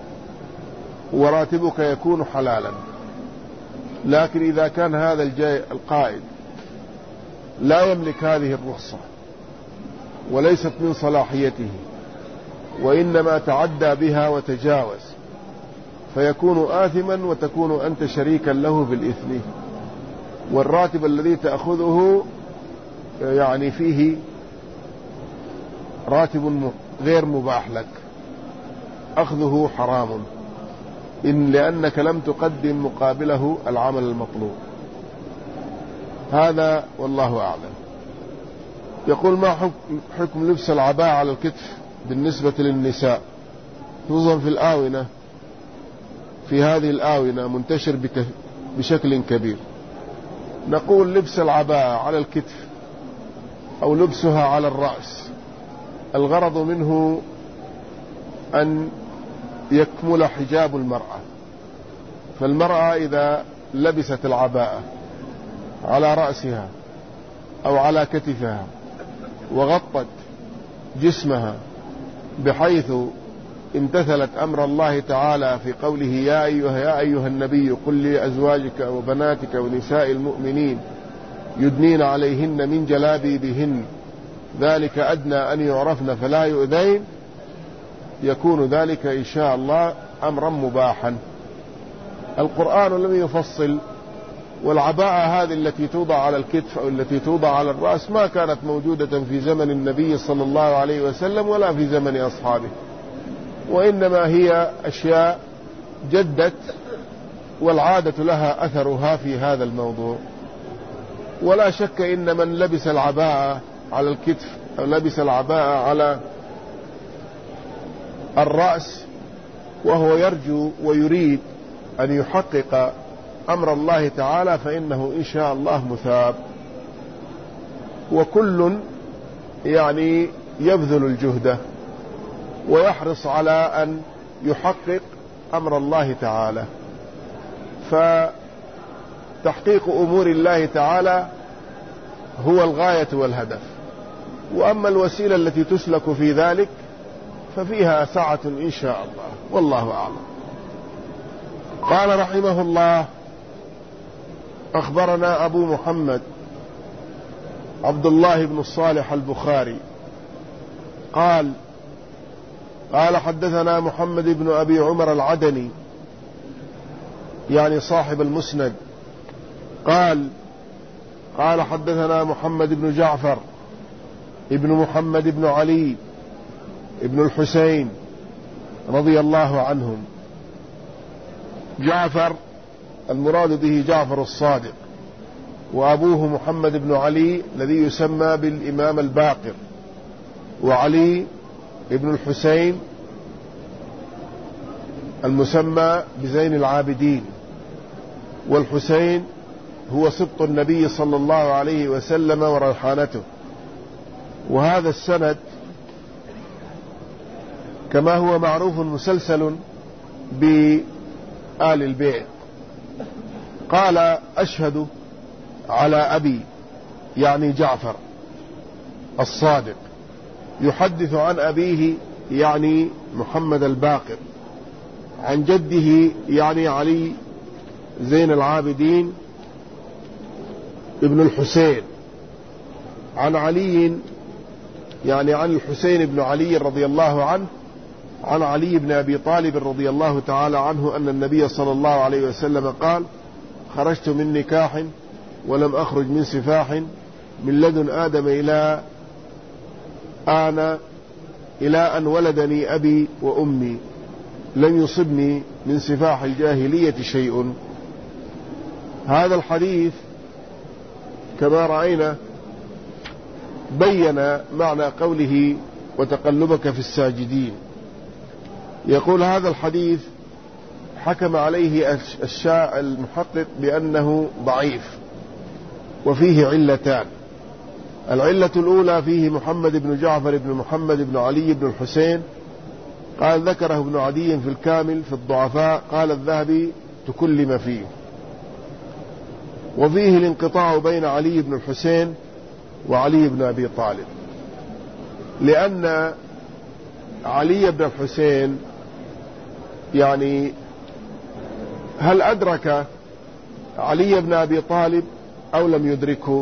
وراتبك يكون حلالا. لكن إذا كان هذا القائد لا يملك هذه الرخصة وليست من صلاحيته وإنما تعدى بها وتجاوز، فيكون آثما وتكون أنت شريكا له في الإثم، والراتب الذي تأخذه يعني فيه راتب غير مباح لك، أخذه حرام لأنك لم تقدم مقابله العمل المطلوب. هذا والله أعلم. يقول: ما حكم لبس العباءة على الكتف بالنسبة للنساء، خصوصا في الآونة، في هذه الآونة منتشر بشكل كبير؟ نقول: لبس العباءة على الكتف أو لبسها على الرأس الغرض منه أن يكمل حجاب المرأة. فالمرأة إذا لبست العباءة على رأسها أو على كتفها وغطت جسمها بحيث امتثلت أمر الله تعالى في قوله: يا أيها النبي قل لأزواجك وبناتك ونساء المؤمنين يدنين عليهن من جلابيبهن ذلك أدنى أن يعرفن فلا يؤذين، يكون ذلك إن شاء الله أمرا مباحا. القرآن لم يفصل، والعباءة هذه التي توضع على الكتف أو التي توضع على الرأس ما كانت موجودة في زمن النبي صلى الله عليه وسلم ولا في زمن أصحابه، وإنما هي أشياء جدت والعادة لها أثرها في هذا الموضوع. ولا شك إن من لبس العباءة على الكتف أو لبس العباءة على الرأس وهو يرجو ويريد أن يحقق أمر الله تعالى فإنه إن شاء الله مثاب، وكل يعني يبذل الجهد ويحرص على أن يحقق أمر الله تعالى. فتحقيق أمور الله تعالى هو الغاية والهدف، وأما الوسيلة التي تسلك في ذلك ففيها سعة إن شاء الله، والله أعلم. قال رحمه الله: أخبرنا أبو محمد عبد الله بن الصالح البخاري قال حدثنا محمد بن أبي عمر العدني يعني صاحب المسند قال حدثنا محمد بن جعفر ابن محمد بن علي ابن الحسين رضي الله عنهم. جعفر المراد به جعفر الصادق، وأبوه محمد بن علي الذي يسمى بالإمام الباقر، وعلي ابن الحسين المسمى بزين العابدين، والحسين هو سبط النبي صلى الله عليه وسلم وريحانته. وهذا السند كما هو معروف مسلسل بآل البيت. قال: أشهد على أبي يعني جعفر الصادق يحدث عن أبيه يعني محمد الباقر، عن جده يعني علي زين العابدين ابن الحسين، عن علي يعني عن الحسين بن علي رضي الله عنه، عن علي بن أبي طالب رضي الله تعالى عنه أن النبي صلى الله عليه وسلم قال: خرجت من نكاح ولم أخرج من سفاح من لدن آدم إلى أن ولدني أبي وأمي، لم يصبني من سفاح الجاهلية شيء. هذا الحديث كما رأينا بين معنى قوله: وتقلبك في الساجدين. يقول هذا الحديث حكم عليه المحقق بأنه ضعيف، وفيه علتان. العلة الأولى فيه محمد بن جعفر بن محمد بن علي بن الحسين، قال ذكره ابن عدي في الكامل في الضعفاء، قال الذهبي تكلم فيه. وفيه الانقطاع بين علي بن الحسين وعلي بن أبي طالب، لأن علي بن الحسين يعني هل أدرك علي بن أبي طالب أو لم يدركه؟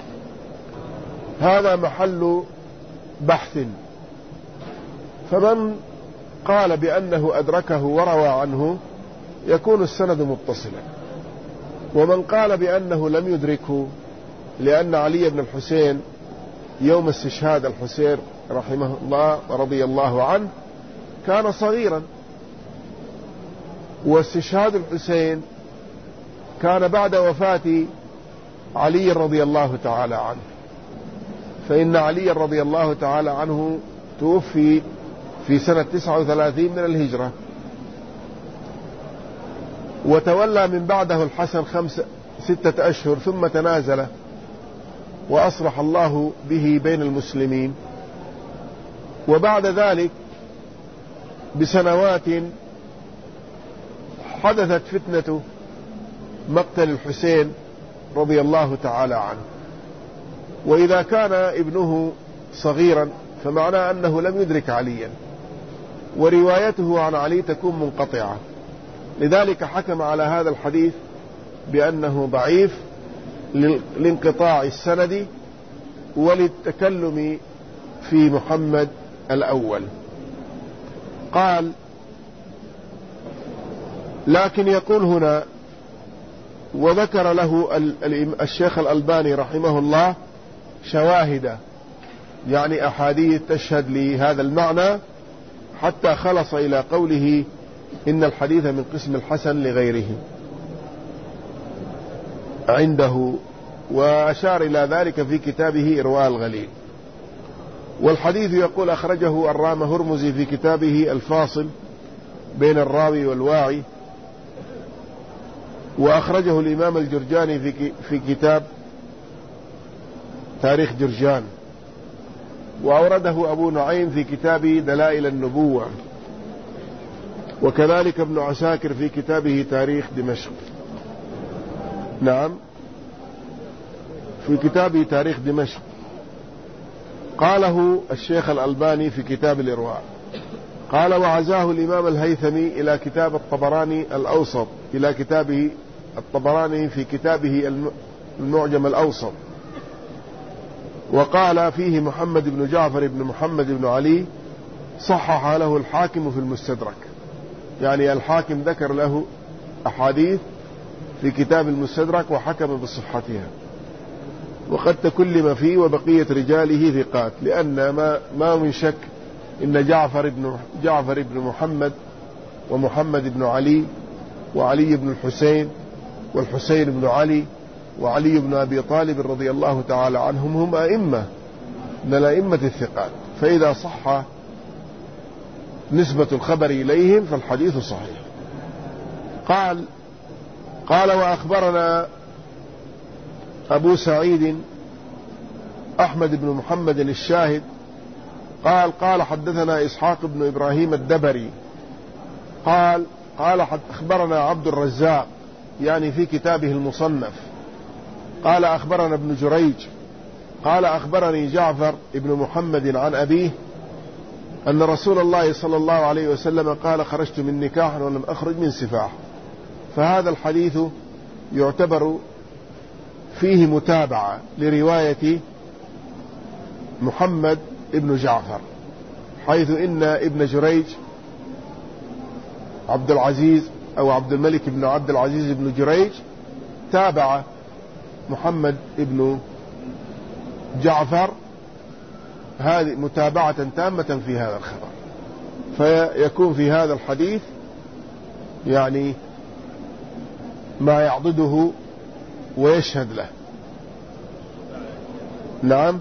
هذا محل بحث. فمن قال بأنه أدركه وروى عنه يكون السند متصلا، ومن قال بأنه لم يدركه لأن علي بن الحسين يوم استشهاد الحسين رحمه الله ورضي الله عنه كان صغيرا، واستشهاد الحسين كان بعد وفاة علي رضي الله تعالى عنه، فإن علي رضي الله تعالى عنه توفي في سنة 39 من الهجرة، وتولى من بعده الحسن 6 أشهر، ثم تنازل وأصلح الله به بين المسلمين. وبعد ذلك بسنوات حدثت فتنة مقتل الحسين رضي الله تعالى عنه. وإذا كان ابنه صغيرا فمعناه أنه لم يدرك عليا، وروايته عن علي تكون منقطعة، لذلك حكم على هذا الحديث بأنه ضعيف لانقطاع السند وللتكلم في محمد الأول. قال: لكن يقول هنا: وذكر له الشيخ الألباني رحمه الله شواهد، يعني أحاديث تشهد لهذا المعنى، حتى خلص إلى قوله: إن الحديث من قسم الحسن لغيره عنده، وأشار إلى ذلك في كتابه إرواء الغليل. والحديث يقول أخرجه الرام هرمزي في كتابه الفاصل بين الراوي والواعي، وأخرجه الإمام الجرجاني في كتاب تاريخ جرجان، وأورده أبو نعيم في كتابه دلائل النبوة، وكذلك ابن عساكر في كتابه تاريخ دمشق. نعم، في كتابه تاريخ دمشق. قاله الشيخ الألباني في كتاب الإرواء. قال وعزاه الإمام الهيثمي إلى كتاب الطبراني الأوسط، إلى كتابه الطبراني في كتابه المعجم الأوسط، وقال فيه محمد بن جعفر بن محمد بن علي، صحح له الحاكم في المستدرك. يعني الحاكم ذكر له أحاديث في كتاب المستدرك وحكم بصحتها، وقد تكلم فيه وبقية رجاله ثقات، لأن ما من شك إن جعفر بن محمد ومحمد بن علي وعلي بن الحسين والحسين بن علي وعلي بن أبي طالب رضي الله تعالى عنهم هم أئمة من الأئمة الثقات، فإذا صح نسبة الخبر إليهم فالحديث صحيح. قال وأخبرنا أبو سعيد أحمد بن محمد الشاهد قال حدثنا إسحاق بن إبراهيم الدبري قال أخبرنا عبد الرزاق، يعني في كتابه المصنف، قال أخبرنا ابن جريج قال أخبرني جعفر بن محمد عن أبيه أن رسول الله صلى الله عليه وسلم قال خرجت من نكاح ولم أخرج من سفاح. فهذا الحديث يعتبر فيه متابعة لرواية محمد ابن جعفر، حيث إن ابن جريج عبد العزيز أو عبد الملك بن عبد العزيز بن جريج تابع محمد ابن جعفر، هذه متابعة تامة في هذا الخبر، فيكون في هذا الحديث يعني ما يعضده ويشهد له. نعم.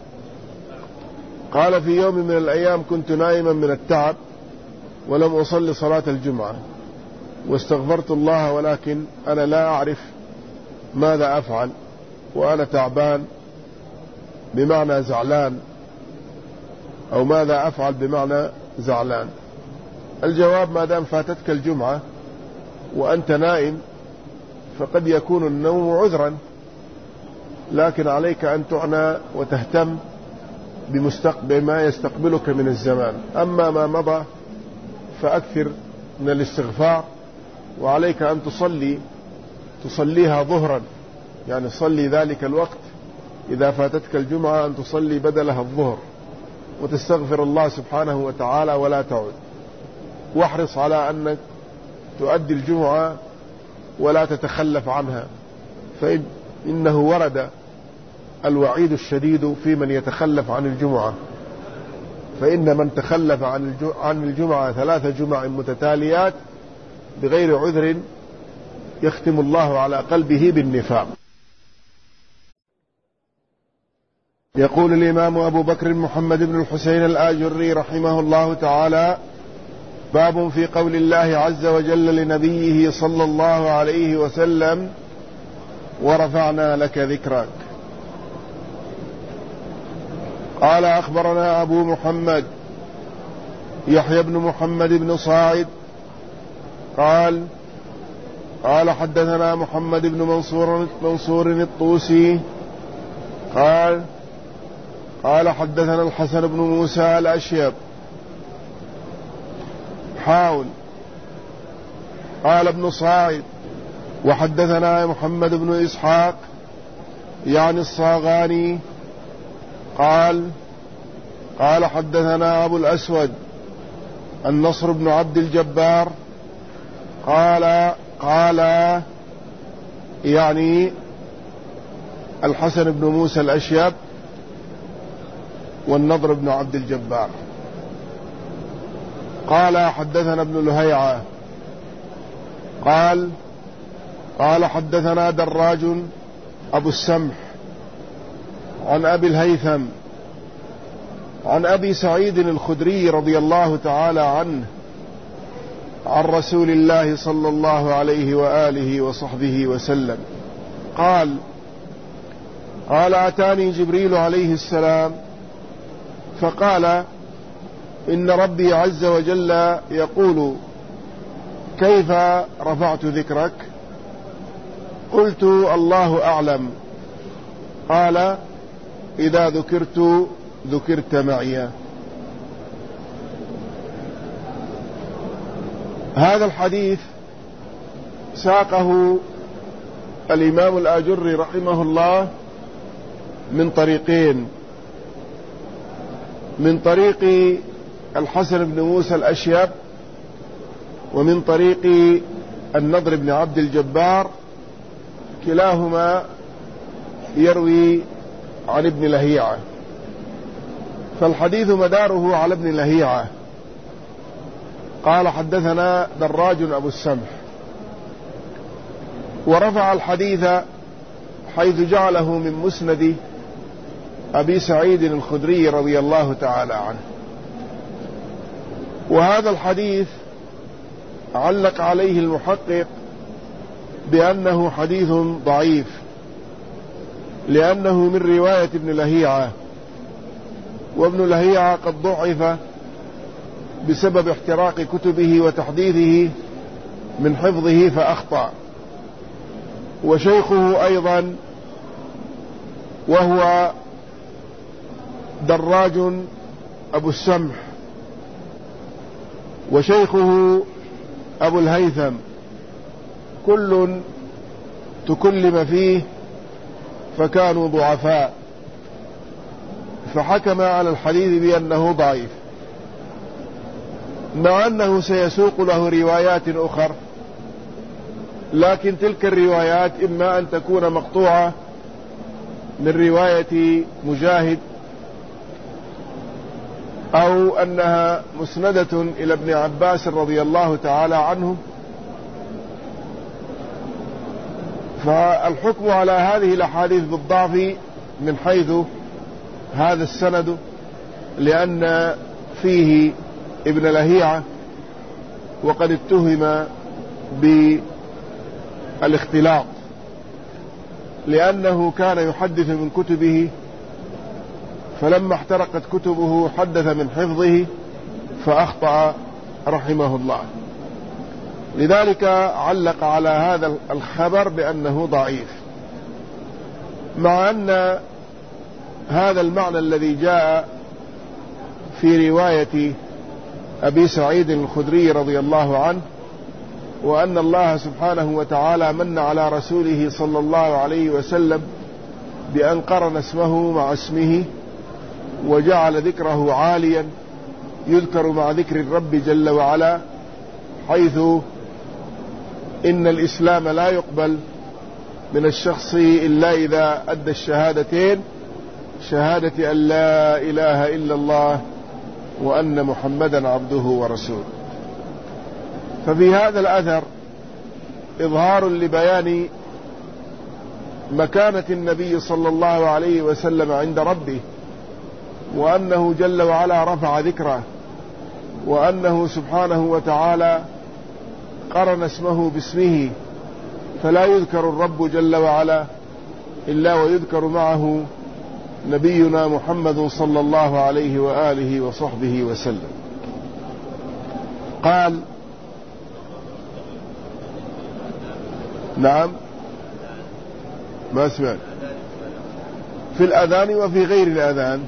قال في يوم من الأيام كنت نائما من التعب ولم أصلي صلاة الجمعة واستغفرت الله، ولكن أنا لا أعرف ماذا أفعل وأنا تعبان بمعنى زعلان، أو ماذا أفعل بمعنى زعلان. الجواب ما دام فاتتك الجمعة وأنت نائم فقد يكون النوم عذرا، لكن عليك أن تعنى وتهتم بما يستقبلك من الزمان. أما ما مضى فأكثر من الاستغفار، وعليك أن تصليها ظهرا، يعني صلي ذلك الوقت إذا فاتتك الجمعة أن تصلي بدلها الظهر وتستغفر الله سبحانه وتعالى ولا تعود، واحرص على أنك تؤدي الجمعة ولا تتخلف عنها، فإنه ورد الوعيد الشديد في من يتخلف عن الجمعة، فإن من تخلف عن الجمعة 3 جمع متتاليات بغير عذر يختم الله على قلبه بالنفاق. يقول الإمام أبو بكر محمد بن الحسين الآجري رحمه الله تعالى: باب في قول الله عز وجل لنبيه صلى الله عليه وسلم: ورفعنا لك ذكرك. قال أخبرنا أبو محمد يحيى بن محمد بن صاعد قال حدثنا محمد بن منصور الطوسي قال حدثنا الحسن بن موسى الأشيب قال ابن صاعد وحدثنا محمد بن إسحاق يعني الصاغاني قال حدثنا أبو الأسود النصر بن عبد الجبار قال يعني الحسن بن موسى الأشيب والنضر بن عبد الجبار. قال حدثنا ابن لهيعة قال حدثنا دراج أبو السمح عن أبي الهيثم عن أبي سعيد الخدري رضي الله تعالى عنه عن رسول الله صلى الله عليه وآله وصحبه وسلم قال أتاني جبريل عليه السلام فقال: إن ربي عز وجل يقول: كيف رفعت ذكرك؟ قلت: الله أعلم. قال: إذا ذكرت معي. هذا الحديث ساقه الإمام الآجري رحمه الله من طريقين: من طريق الحسن بن موسى الأشيب، ومن طريق النضر بن عبد الجبار، كلاهما يروي عن ابن لهيعة. فالحديث مداره على ابن لهيعة. قال: حدثنا دراج أبو السمح، ورفع الحديث حيث جعله من مسند أبي سعيد الخدري رضي الله تعالى عنه. وهذا الحديث علق عليه المحقق بأنه حديث ضعيف، لأنه من رواية ابن لهيعة، وابن لهيعة قد ضعف بسبب احتراق كتبه وتحديثه من حفظه فأخطأ. وشيخه أيضا وهو دراج أبو السمح، وشيخه أبو الهيثم، كل تكلم فيه فكانوا ضعفاء، فحكم على الحديث بأنه ضعيف، مع أنه سيسوق له روايات أخرى، لكن تلك الروايات إما أن تكون مقطوعة من رواية مجاهد، أو أنها مسندة إلى ابن عباس رضي الله تعالى عنه. فالحكم على هذه الأحاديث بالضعف من حيث هذا السند، لأن فيه ابن لهيعة وقد اتهم بالاختلاط، لأنه كان يحدث من كتبه، فلما احترقت كتبه حدث من حفظه فأخطأ رحمه الله. لذلك علق على هذا الخبر بأنه ضعيف، مع أن هذا المعنى الذي جاء في رواية أبي سعيد الخدري رضي الله عنه، وأن الله سبحانه وتعالى من على رسوله صلى الله عليه وسلم بأن قرن اسمه مع اسمه وجعل ذكره عاليا يذكر مع ذكر الرب جل وعلا، حيث إن الإسلام لا يقبل من الشخص إلا إذا أدى الشهادتين، شهادة أن لا إله إلا الله وأن محمدا عبده ورسوله. ففي هذا الأثر إظهار لبيان مكانة النبي صلى الله عليه وسلم عند ربه، وأنه جل وعلا رفع ذكره، وأنه سبحانه وتعالى قرن اسمه باسمه، فلا يذكر الرب جل وعلا إلا ويذكر معه نبينا محمد صلى الله عليه وآله وصحبه وسلم. قال: نعم، ما سمعت. في الأذان وفي غير الأذان،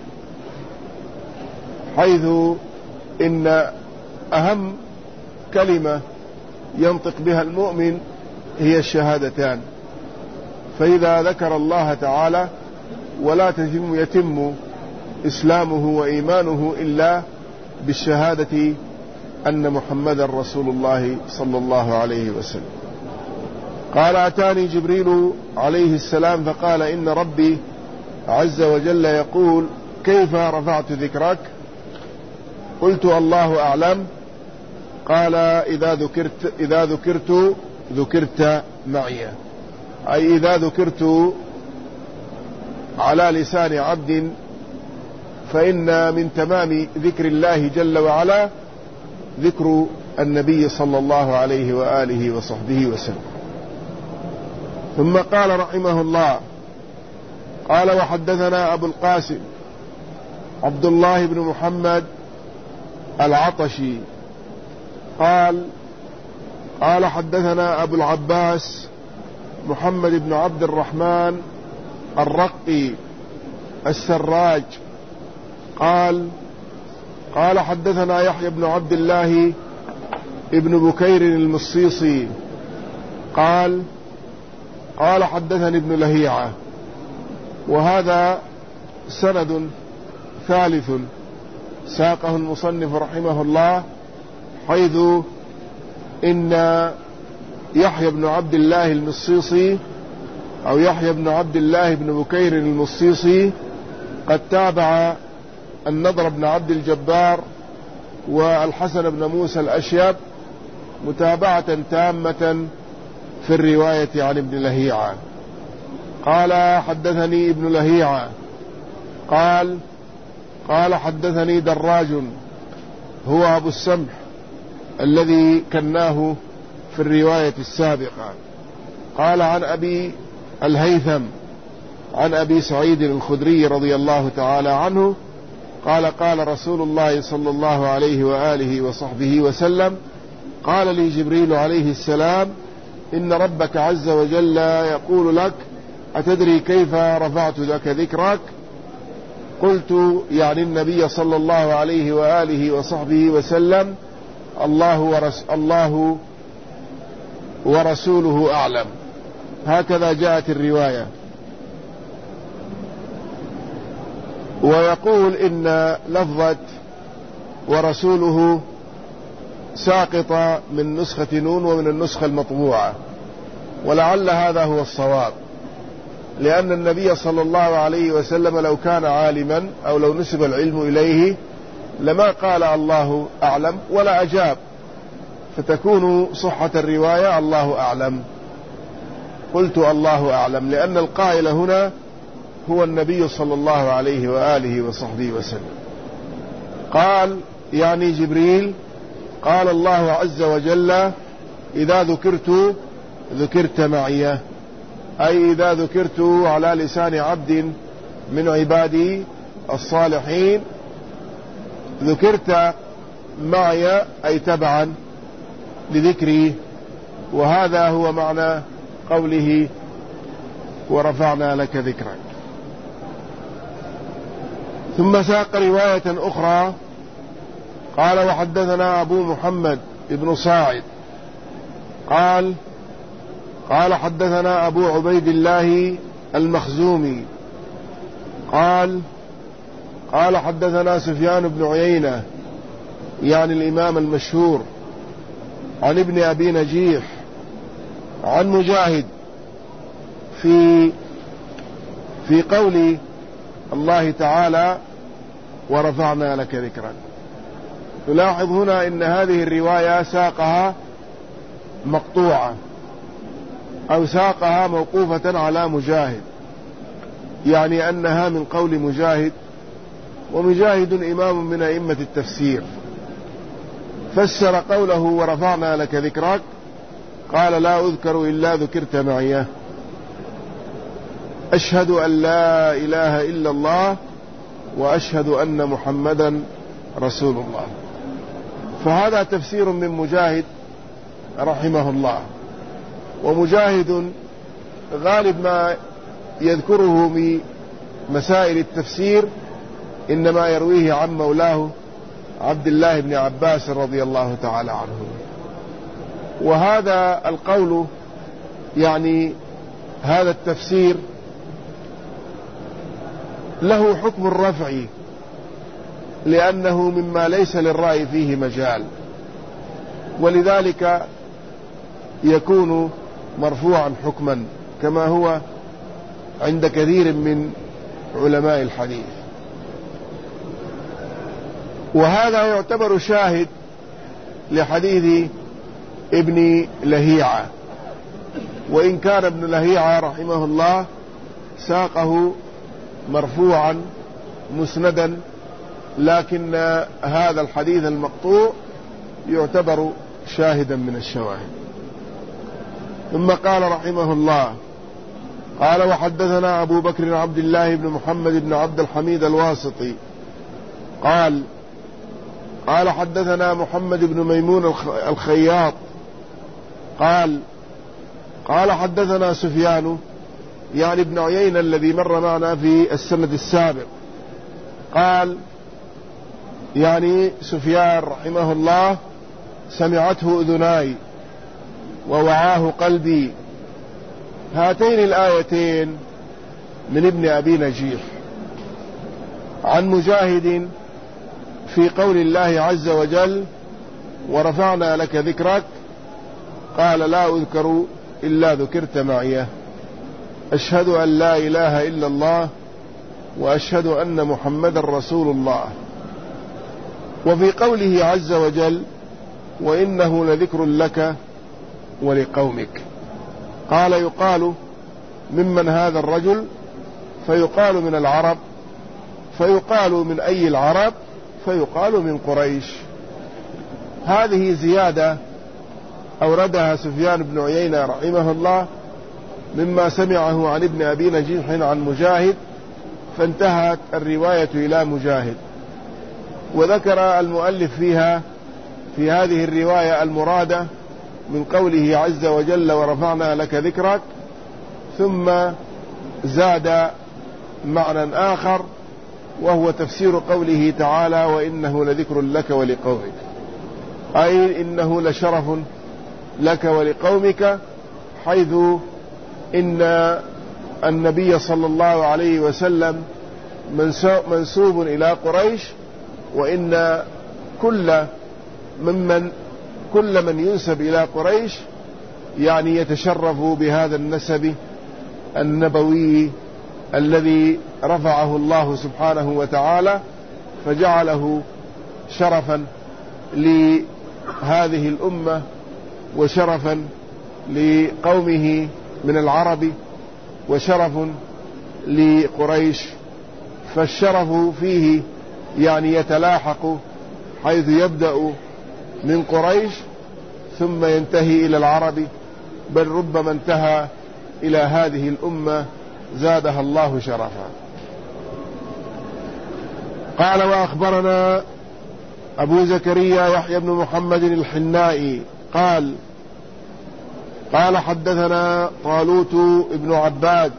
حيث إن أهم كلمة ينطق بها المؤمن هي الشهادتان، فإذا ذكر الله تعالى ولا يتم إسلامه وإيمانه إلا بالشهادة أن محمد رسول الله صلى الله عليه وسلم. قال: أتاني جبريل عليه السلام فقال: إن ربي عز وجل يقول: كيف رفعت ذكرك؟ قلت: الله أعلم. قال: إذا ذكرت معي، أي إذا ذكرت على لسان عبد، فإن من تمام ذكر الله جل وعلا ذكر النبي صلى الله عليه وآله وصحبه وسلم. ثم قال رحمه الله: قال: وحدثنا أبو القاسم عبد الله بن محمد العطشي قال حدثنا أبو العباس محمد بن عبد الرحمن الرقي السراج قال حدثنا يحيى بن عبد الله ابن بكير المصيصي قال حدثني ابن لهيعة. وهذا سند ثالث ساقه المصنف رحمه الله، حيث إن يحيى بن عبد الله المصيصي أو يحيى بن عبد الله بن بكير المصيصي قد تابع النضر بن عبد الجبار والحسن بن موسى الأشيب متابعة تامة في الرواية عن ابن لهيعة. قال حدثني ابن لهيعة قال حدثني دراج هو أبو السمح الذي كناه في الرواية السابقة. قال عن أبي الهيثم عن أبي سعيد الخدري رضي الله تعالى عنه قال قال رسول الله صلى الله عليه وآله وصحبه وسلم قال لي جبريل عليه السلام إن ربك عز وجل يقول لك أتدري كيف رفعت لك ذكرك؟ قلت يعني النبي صلى الله عليه وآله وصحبه وسلم الله ورسوله أعلم. هكذا جاءت الرواية. ويقول إن لفظة ورسوله ساقطة من نسخة نون ومن النسخة المطبوعة، ولعل هذا هو الصواب، لأن النبي صلى الله عليه وسلم لو كان عالما أو لو نسب العلم إليه لما قال الله أعلم ولا أجاب، فتكون صحة الرواية الله أعلم. قلت الله أعلم لأن القائل هنا هو النبي صلى الله عليه وآله وصحبه وسلم. قال يعني جبريل قال الله عز وجل إذا ذكرت معي، أي إذا ذكرت على لسان عبد من عبادي الصالحين ذكرت معي أي تبعا لذكري. وهذا هو معنى قوله ورفعنا لك ذكرك. ثم ساق رواية أخرى قال وحدثنا أبو محمد ابن صاعد قال حدثنا أبو عبيد الله المخزومي قال حدثنا سفيان بن عيينة يعني الإمام المشهور عن ابن أبي نجيح عن مجاهد في قول الله تعالى ورفعنا لك ذكرا. تلاحظ هنا إن هذه الرواية ساقها مقطوعة أو ساقها موقوفة على مجاهد، يعني أنها من قول مجاهد، ومجاهد إمام من أئمة التفسير، فسر قوله ورفعنا لك ذكرك قال لا أذكر إلا ذكرت معي، أشهد أن لا إله إلا الله وأشهد أن محمدا رسول الله. فهذا تفسير من مجاهد رحمه الله. ومجاهد غالب ما يذكره بمسائل التفسير إنما يرويه عن مولاه عبد الله بن عباس رضي الله تعالى عنه. وهذا القول يعني هذا التفسير له حكم الرفع، لأنه مما ليس للرأي فيه مجال، ولذلك يكون مرفوعا حكما كما هو عند كثير من علماء الحديث. وهذا يعتبر شاهد لحديث ابن لهيعة، وإن كان ابن لهيعة رحمه الله ساقه مرفوعا مسندا، لكن هذا الحديث المقطوع يعتبر شاهدا من الشواهد. ثم قال رحمه الله قال وحدثنا أبو بكر عبد الله بن محمد بن عبد الحميد الواسطي قال حدثنا محمد بن ميمون الخياط قال حدثنا سفيان يعني ابن عيينة الذي مر معنا في السند السابق، قال يعني سفيان رحمه الله سمعته أذناي ووعاه قلبي. هاتين الآيتين من ابن أبي نجيح عن مجاهد في قول الله عز وجل: ورفعنا لك ذكرك، قال: لا أذكر إلا ذكرت معي، أشهد أن لا إله إلا الله وأشهد أن محمدا رسول الله. وفي قوله عز وجل: وإنه لذكر لك ولقومك، قال: يقال ممن هذا الرجل؟ فيقال من العرب، فيقال من أي العرب؟ فيقال من قريش. هذه زيادة أوردها سفيان بن عيينة رحمه الله مما سمعه عن ابن أبي نجيح عن مجاهد، فانتهت الرواية إلى مجاهد. وذكر المؤلف فيها في هذه الرواية المرادة من قوله عز وجل: ورفعنا لك ذكرك، ثم زاد معنى آخر وهو تفسير قوله تعالى: وإنه لذكر لك ولقومك، أي إنه لشرف لك ولقومك، حيث إن النبي صلى الله عليه وسلم منسوب إلى قريش، وإن كل من ينسب إلى قريش يعني يتشرف بهذا النسب النبوي الذي رفعه الله سبحانه وتعالى، فجعله شرفا لهذه الأمة وشرفا لقومه من العرب وشرف لقريش. فالشرف فيه يعني يتلاحق، حيث يبدأ من قريش ثم ينتهي إلى العرب، بل ربما انتهى إلى هذه الأمة زادها الله شرفا. قال: وأخبرنا أبو زكريا يحيى بن محمد الحنائي قال حدثنا طالوت بن عباد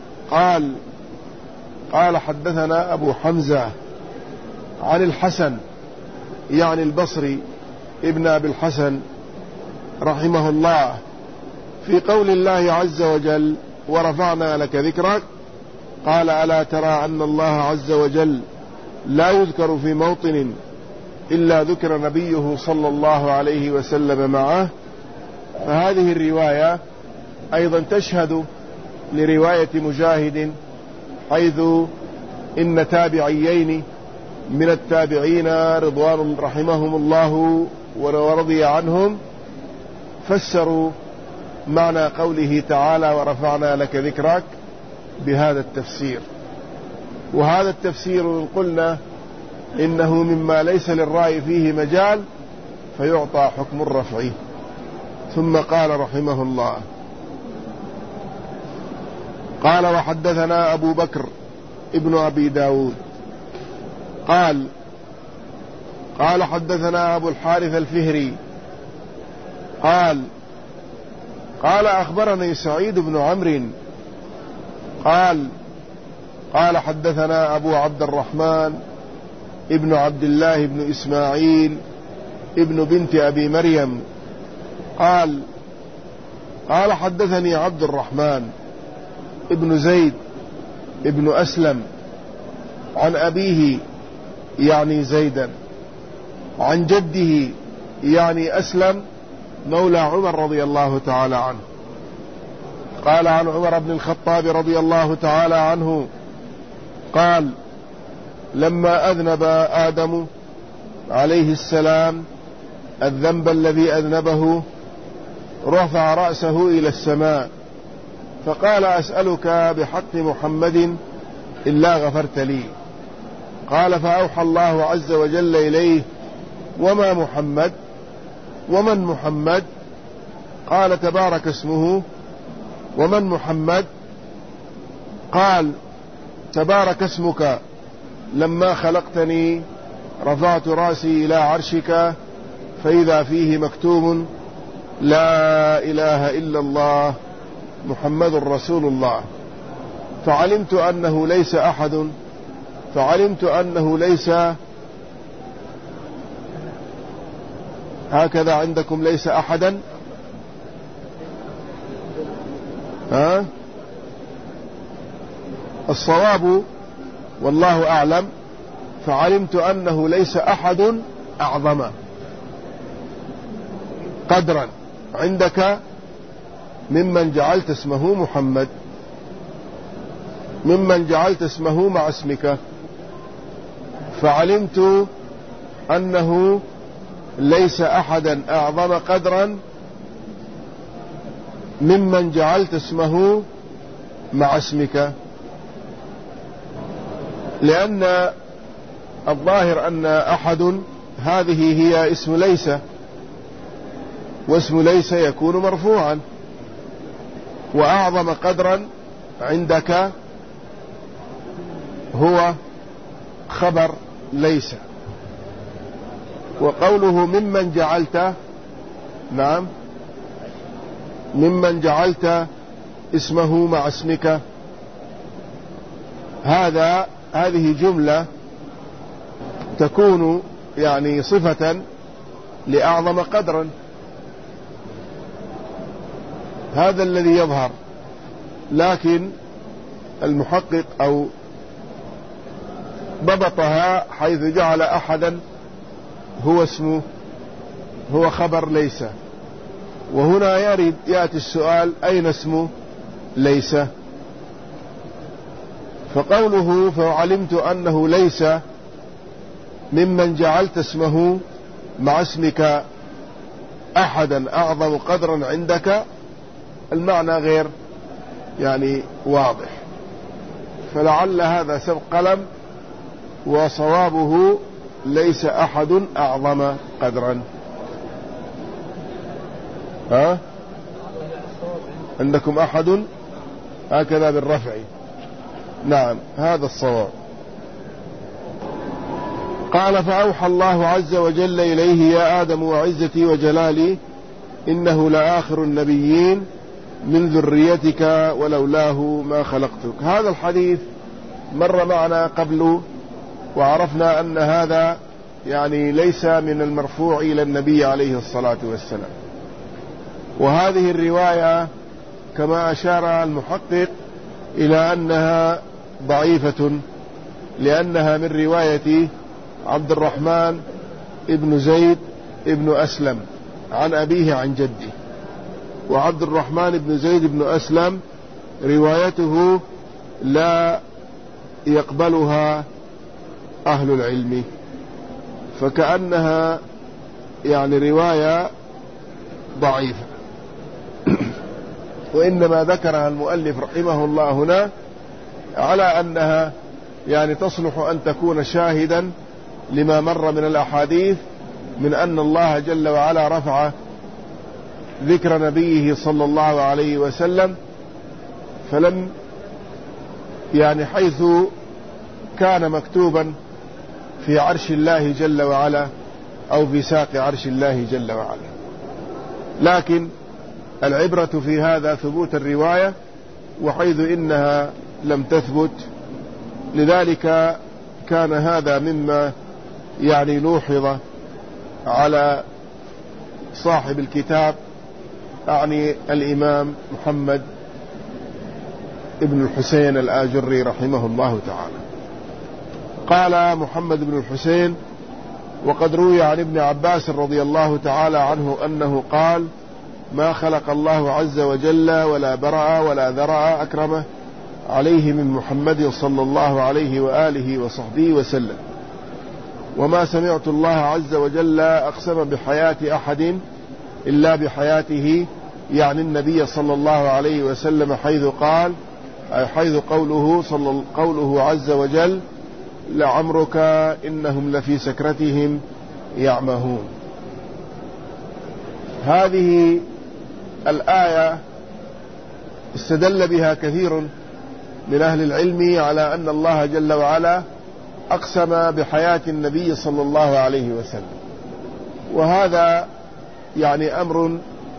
قال حدثنا أبو حمزة عن الحسن يعني البصري ابن أبي الحسن رحمه الله في قول الله عز وجل: ورفعنا لك ذكرك، قال: ألا ترى أن الله عز وجل لا يذكر في موطن إلا ذكر نبيه صلى الله عليه وسلم معه. فهذه الرواية أيضا تشهد لرواية مجاهد، حيث إن تابعيين من التابعين رضوان رحمهم الله ورضي عنهم فسروا معنى قوله تعالى: ورفعنا لك ذكرك بهذا التفسير. وهذا التفسير إن قلنا إنه مما ليس للرأي فيه مجال فيعطى حكم الرفع. ثم قال رحمه الله: قال: وحدثنا أبو بكر ابن أبي داود قال حدثنا أبو الحارث الفهري قال أخبرني سعيد بن عمرو قال حدثنا أبو عبد الرحمن ابن عبد الله بن إسماعيل ابن بنت أبي مريم قال حدثني عبد الرحمن ابن زيد ابن أسلم عن أبيه يعني زيدا عن جده يعني أسلم مولى عمر رضي الله تعالى عنه. قال عن عمر بن الخطاب رضي الله تعالى عنه قال: لما أذنب آدم عليه السلام الذنب الذي أذنبه رفع رأسه إلى السماء فقال: أسألك بحق محمد إلا غفرت لي. قال: فأوحى الله عز وجل إليه: وما محمد؟ ومن محمد؟ قال: تبارك اسمه. ومن محمد؟ قال: تبارك اسمك لما خلقتني رفعت رأسي إلى عرشك فإذا فيه مكتوب: لا إله إلا الله محمد رسول الله. فعلمت هكذا عندكم ليس أحدا؟ الصواب والله أعلم فعلمت أنه ليس أحد أعظم قدرا عندك ممن جعلت اسمه محمد، ممن جعلت اسمه مع اسمك، فعلمت أنه ليس أحدا أعظم قدرا ممن جعلت اسمه مع اسمك، لأن الظاهر أن أحد هذه هي اسم ليس، واسم ليس يكون مرفوعا، وأعظم قدرا عندك هو خبر ليس. وقوله ممن جعلت، نعم، ممن جعلت اسمه مع اسمك، هذه جملة تكون يعني صفة لأعظم قدرا، هذا الذي يظهر. لكن المحقق أو ضبطها حيث جعل أحدا هو اسمه، هو خبر ليس. وهنا يأتي السؤال أين اسمه ليس؟ فقوله فعلمت أنه ليس ممن جعلت اسمه مع اسمك أحدا أعظم قدرا عندك، المعنى غير يعني واضح، فلعل هذا سبق قلم، وصوابه ليس أحد أعظم قدرا. عندكم أحد هكذا بالرفع، نعم هذا الصواب. قال فأوحى الله عز وجل إليه يا آدم وعزتي وجلالي إنه لآخر النبيين من ذريتك ولولاه ما خلقتك. هذا الحديث مر معنا قبل، وعرفنا أن هذا يعني ليس من المرفوع إلى النبي عليه الصلاة والسلام. وهذه الرواية كما أشار المحقق إلى أنها ضعيفة، لأنها من رواية عبد الرحمن ابن زيد ابن أسلم عن أبيه عن جده، وعبد الرحمن ابن زيد ابن أسلم روايته لا يقبلها أهل العلم، فكأنها يعني رواية ضعيفة. وإنما ذكرها المؤلف رحمه الله هنا على أنها يعني تصلح أن تكون شاهدا لما مر من الأحاديث من أن الله جل وعلا رفع ذكر نبيه صلى الله عليه وسلم، فلم يعني حيث كان مكتوبا في عرش الله جل وعلا أو في ساق عرش الله جل وعلا. لكن العبرة في هذا ثبوت الرواية، وحيث إنها لم تثبت لذلك كان هذا مما يعني لوحظ على صاحب الكتاب، أعني الإمام محمد ابن الحسين الآجري رحمه الله تعالى. قال محمد بن الحسين: وقد روي عن ابن عباس رضي الله تعالى عنه أنه قال: ما خلق الله عز وجل ولا برأ ولا ذرأ أكرمه عليه من محمد صلى الله عليه وآله وصحبه وسلم، وما سمعت الله عز وجل أقسم بحياة أحد إلا بحياته، يعني النبي صلى الله عليه وسلم، حيث قال حيث قوله عز وجل: لعمرك إنهم لفي سكرتهم يعمهون. هذه الآية استدل بها كثير من أهل العلم على أن الله جل وعلا أقسم بحياة النبي صلى الله عليه وسلم، وهذا يعني أمر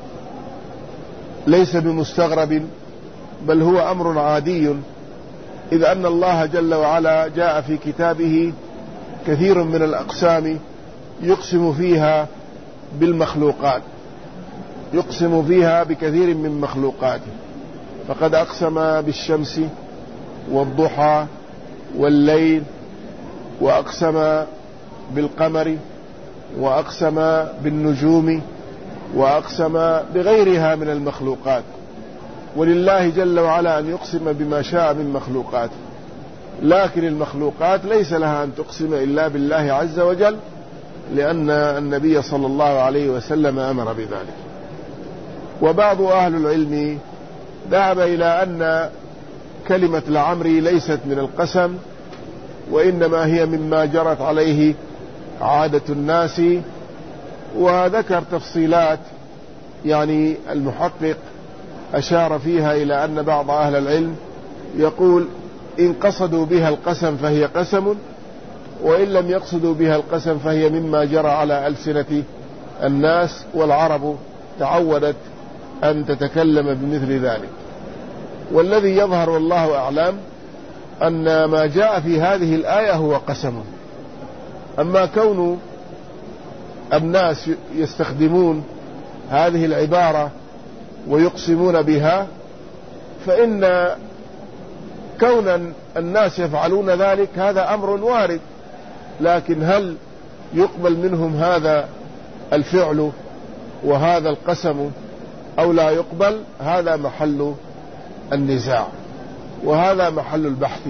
ليس بمستغرب، بل هو أمر عادي، إذ أن الله جل وعلا جاء في كتابه كثير من الأقسام يقسم فيها بالمخلوقات، يقسم فيها بكثير من مخلوقاته، فقد أقسم بالشمس والضحى والليل، وأقسم بالقمر، وأقسم بالنجوم، وأقسم بغيرها من المخلوقات. ولله جل وعلا أن يقسم بما شاء من مخلوقاته، لكن المخلوقات ليس لها أن تقسم إلا بالله عز وجل، لأن النبي صلى الله عليه وسلم أمر بذلك. وبعض أهل العلم ذهب إلى أن كلمة لعمري ليست من القسم، وإنما هي مما جرت عليه عادة الناس، وذكر تفصيلات يعني المحقق أشار فيها إلى أن بعض أهل العلم يقول إن قصدوا بها القسم فهي قسم، وإن لم يقصدوا بها القسم فهي مما جرى على ألسنة الناس، والعرب تعودت أن تتكلم بمثل ذلك. والذي يظهر والله أعلم أن ما جاء في هذه الآية هو قسم. أما كون الناس يستخدمون هذه العبارة ويقسمون بها، فإن كون الناس يفعلون ذلك هذا أمر وارد، لكن هل يقبل منهم هذا الفعل وهذا القسم أو لا يقبل؟ هذا محل النزاع، وهذا محل البحث،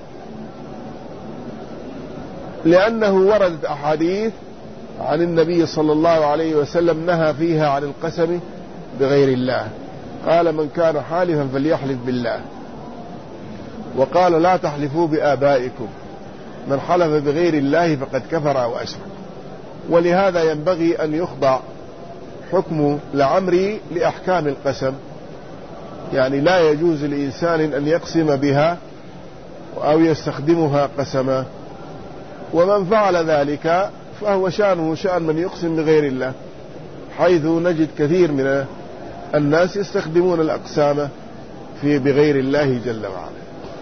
لأنه وردت أحاديث عن النبي صلى الله عليه وسلم نهى فيها عن القسم بغير الله. قال من كان حالفا فليحلف بالله، وقال لا تحلفوا بآبائكم، من حلف بغير الله فقد كفر أو أشرك. ولهذا ينبغي أن يخضع حكم لعمري لأحكام القسم، يعني لا يجوز لإنسان أن يقسم بها أو يستخدمها قسما، ومن فعل ذلك فهو شأنه شأن من يقسم بغير الله، حيث نجد كثير من الناس يستخدمون الأقسام بغير الله جل وعلا.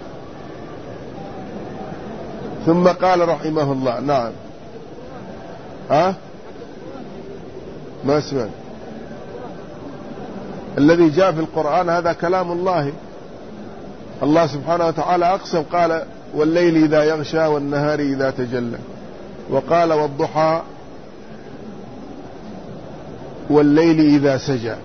ثم قال رحمه الله نعم ما سمعت الذي جاء في القرآن هذا كلام الله. الله سبحانه وتعالى أقسم، قال والليل إذا يغشى والنهار إذا تجلى، وقال والضحى والليل إذا سجى.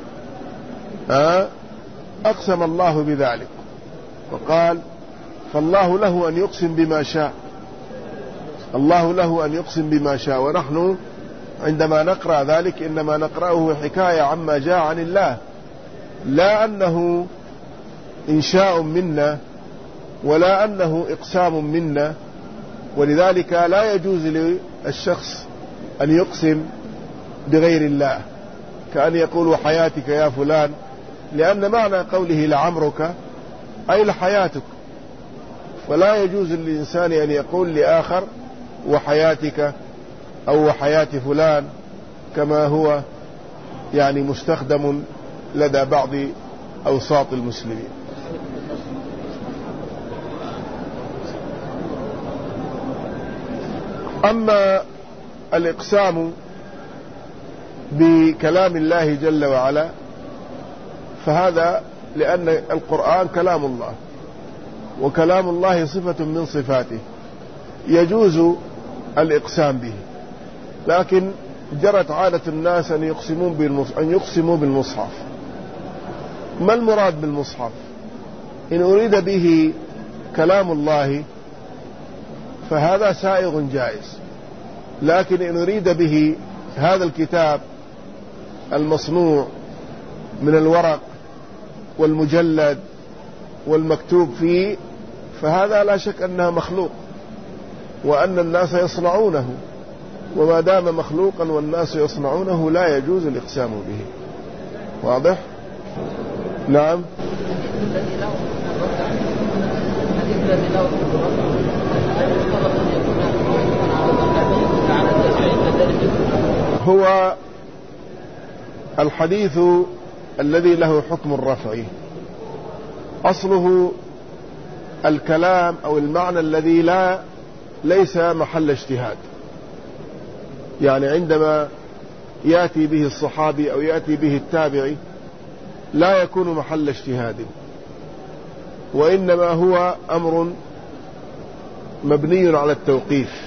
أقسم الله بذلك وقال فالله له أن يقسم بما شاء، الله له أن يقسم بما شاء. ونحن عندما نقرأ ذلك إنما نقرأه حكاية عما جاء عن الله، لا أنه إنشاء منا ولا أنه إقسام منا. ولذلك لا يجوز للشخص أن يقسم بغير الله، كأن يقول وحياتك يا فلان، لأن معنى قوله لعمرك أي لحياتك، فلا يجوز للإنسان أن يقول لآخر وحياتك أو وحياة فلان، كما هو يعني مستخدم لدى بعض أوساط المسلمين. أما الإقسام بكلام الله جل وعلا فهذا لأن القرآن كلام الله، وكلام الله صفة من صفاته، يجوز الإقسام به، لكن جرت عادة الناس أن يقسموا بالمصحف. ما المراد بالمصحف؟ إن أريد به كلام الله فهذا سائغ جائز، لكن إن أريد به هذا الكتاب المصنوع من الورق والمجلد والمكتوب فيه فهذا لا شك أنها مخلوق، وأن الناس يصنعونه، وما دام مخلوقا والناس يصنعونه لا يجوز الإقسام به. واضح؟ نعم. هو الحديث الذي له حكم الرفع أصله الكلام أو المعنى الذي ليس محل اجتهاد. يعني عندما يأتي به الصحابي أو يأتي به التابعي لا يكون محل اجتهاد، وإنما هو أمر مبني على التوقيف.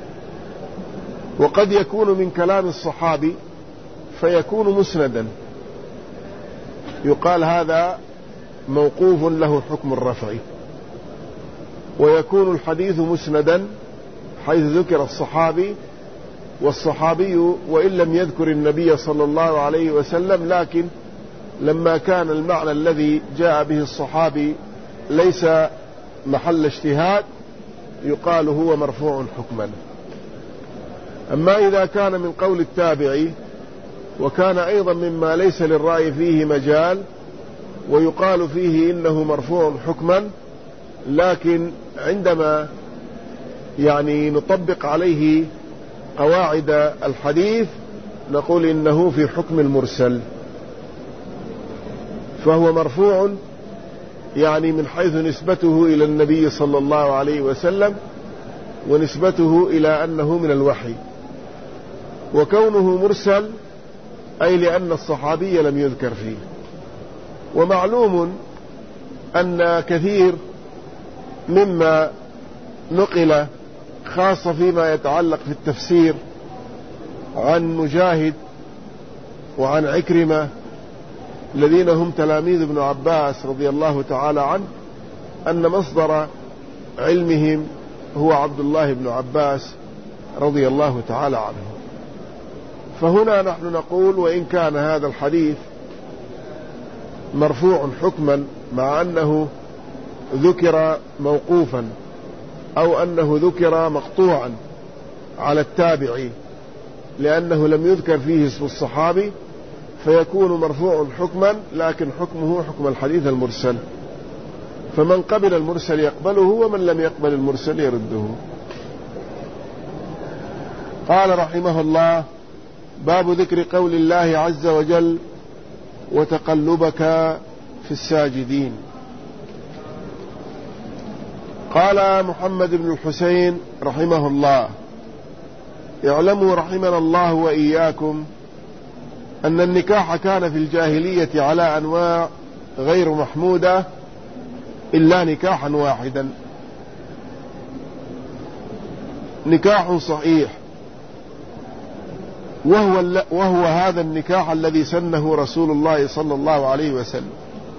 وقد يكون من كلام الصحابي فيكون مسندا، يقال هذا موقوف له حكم الرفع، ويكون الحديث مسندا حيث ذكر الصحابي، والصحابي وإن لم يذكر النبي صلى الله عليه وسلم، لكن لما كان المعنى الذي جاء به الصحابي ليس محل اجتهاد يقال هو مرفوع حكما. أما إذا كان من قول التابعي وكان أيضا مما ليس للرأي فيه مجال ويقال فيه إنه مرفوع حكما، لكن عندما نطبق عليه قواعد الحديث نقول إنه في حكم المرسل، فهو مرفوع من حيث نسبته إلى النبي صلى الله عليه وسلم ونسبته إلى أنه من الوحي، وكونه مرسل أي لأن الصحابي لم يذكر فيه. ومعلوم أن كثير مما نقل خاصة فيما يتعلق في التفسير عن مجاهد وعن عكرمة الذين هم تلاميذ ابن عباس رضي الله تعالى عنه أن مصدر علمهم هو عبد الله بن عباس رضي الله تعالى عنه. فهنا نحن نقول وإن كان هذا الحديث مرفوع حكما مع أنه ذكر موقوفا أو أنه ذكر مقطوعا على التابعي لأنه لم يذكر فيه اسم الصحابي، فيكون مرفوع حكما، لكن حكمه حكم الحديث المرسل، فمن قبل المرسل يقبله ومن لم يقبل المرسل يرده. قال رحمه الله: باب ذكر قول الله عز وجل: وتقلبك في الساجدين. قال محمد بن الحسين رحمه الله: اعلموا رحمنا الله وإياكم أن النكاح كان في الجاهلية على أنواع غير محمودة إلا نكاحا واحدا، نكاح صحيح، وهو هذا النكاح الذي سنه رسول الله صلى الله عليه وسلم.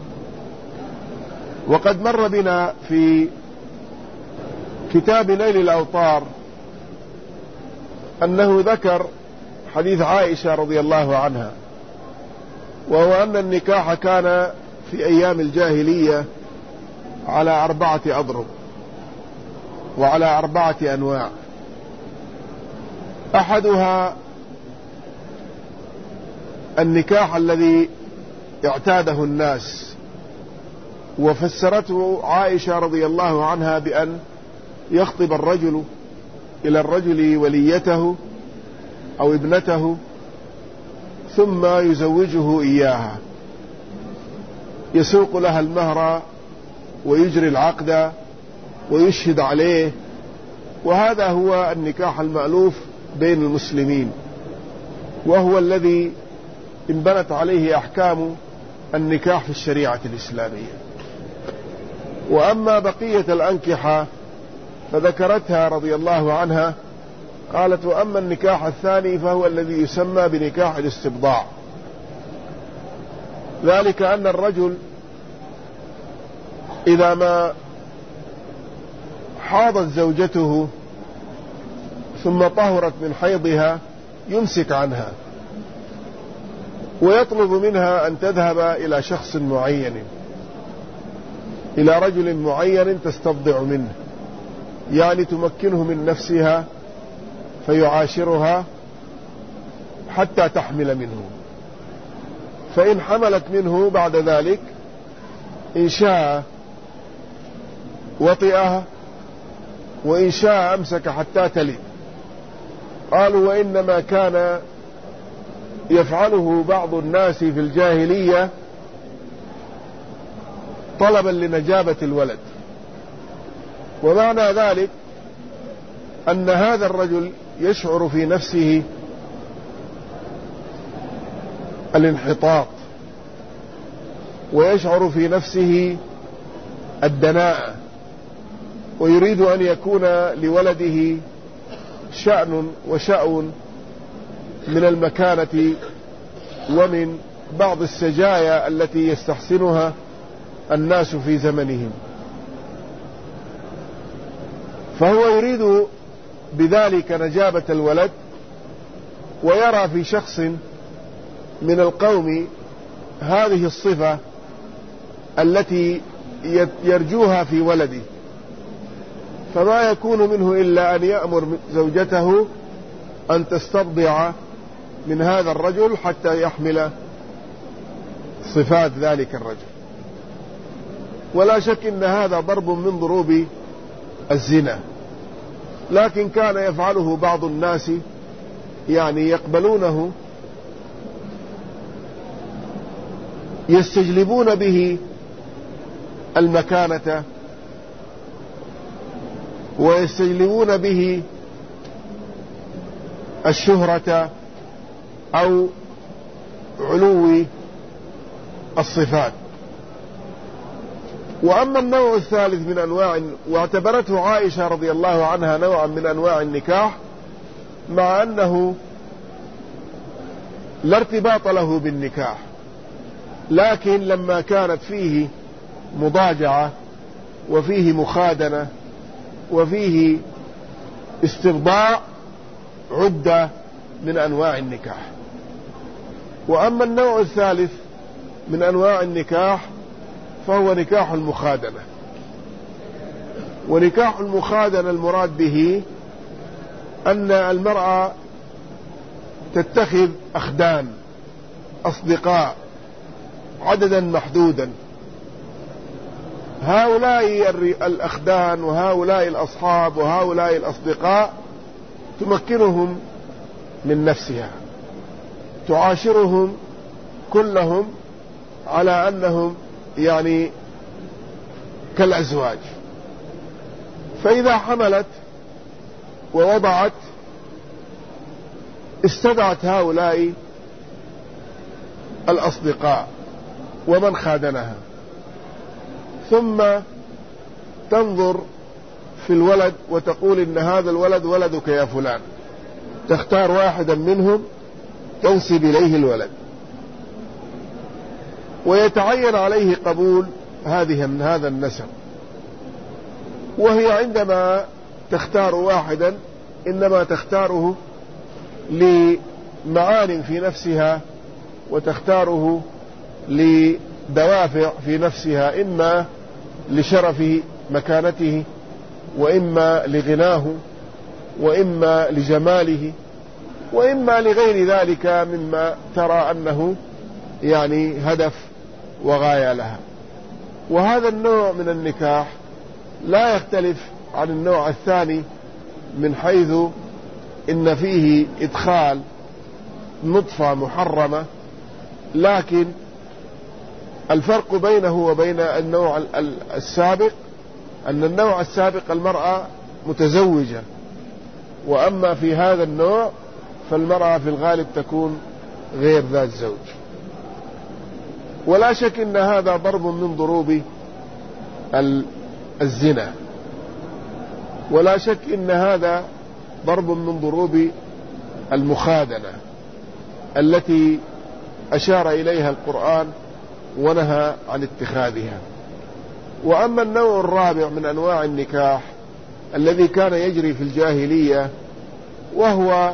وقد مر بنا في كتاب نيل الأوطار أنه ذكر حديث عائشة رضي الله عنها، وهو أن النكاح كان في أيام الجاهلية على 4 أضرب وعلى 4 أنواع. أحدها النكاح الذي اعتاده الناس، وفسرته عائشة رضي الله عنها بأن يخطب الرجل إلى الرجل وليته أو ابنته ثم يزوجه إياها، يسوق لها المهر ويجري العقد ويشهد عليه، وهذا هو النكاح المألوف بين المسلمين، وهو الذي انبنت عليه أحكام النكاح في الشريعة الإسلامية. وأما بقية الأنكحة فذكرتها رضي الله عنها، قالت: وأما النكاح الثاني فهو الذي يسمى بنكاح الاستبضاع، ذلك أن الرجل إذا ما حاضت زوجته ثم طهرت من حيضها يمسك عنها ويطلب منها أن تذهب إلى شخص معين، إلى رجل معين تستبضع منه، تمكنه من نفسها فيعاشرها حتى تحمل منه، فإن حملت منه بعد ذلك إن شاء وطئها وإن شاء أمسك حتى تلد. قالوا: وإنما كان يفعله بعض الناس في الجاهلية طلبا لنجابة الولد، ومعنى ذلك أن هذا الرجل يشعر في نفسه الانحطاط ويشعر في نفسه الدناءة، ويريد أن يكون لولده شأن وشأن من المكانة ومن بعض السجايا التي يستحسنها الناس في زمنهم، فهو يريد بذلك نجابة الولد، ويرى في شخص من القوم هذه الصفة التي يرجوها في ولده، فما يكون منه إلا أن يأمر زوجته أن تسترضع من هذا الرجل حتى يحمل صفات ذلك الرجل. ولا شك أن هذا ضرب من ضروب الزنا، لكن كان يفعله بعض الناس، يعني يقبلونه يستجلبون به المكانة ويستجلبون به الشهرة أو علو الصفات. وأما النوع الثالث من أنواع، واعتبرته عائشة رضي الله عنها نوعا من أنواع النكاح، مع أنه لا ارتباط له بالنكاح، لكن لما كانت فيه مضاجعة وفيه مخادنة وفيه استرضاع عد من أنواع النكاح. وأما النوع الثالث من أنواع النكاح فهو نكاح المخادنة. ونكاح المخادنة المراد به أن المرأة تتخذ أخدان أصدقاء عددا محدودا، هؤلاء الأخدان وهؤلاء الأصحاب وهؤلاء الأصدقاء تمكنهم من نفسها، تعاشرهم كلهم على أنهم يعني كالأزواج، فإذا حملت ووضعت استدعت هؤلاء الأصدقاء ومن خادنها، ثم تنظر في الولد وتقول إن هذا الولد ولدك يا فلان، تختار واحدا منهم تنسب إليه الولد، ويتعين عليه قبول هذا النسب. وهي عندما تختار واحدا إنما تختاره لمعان في نفسها، وتختاره لدوافع في نفسها، إما لشرف مكانته، وإما لغناه، وإما لجماله، وإما لغير ذلك مما ترى أنه يعني هدف وغاية لها. وهذا النوع من النكاح لا يختلف عن النوع الثاني من حيث إن فيه إدخال نطفة محرمة، لكن الفرق بينه وبين النوع السابق أن النوع السابق المرأة متزوجة، وأما في هذا النوع فالمرأة في الغالب تكون غير ذات زوج. ولا شك أن هذا ضرب من ضروب الزنا، ولا شك أن هذا ضرب من ضروب المخادنة التي أشار إليها القرآن ونهى عن اتخاذها. وأما النوع الرابع من أنواع النكاح الذي كان يجري في الجاهلية، وهو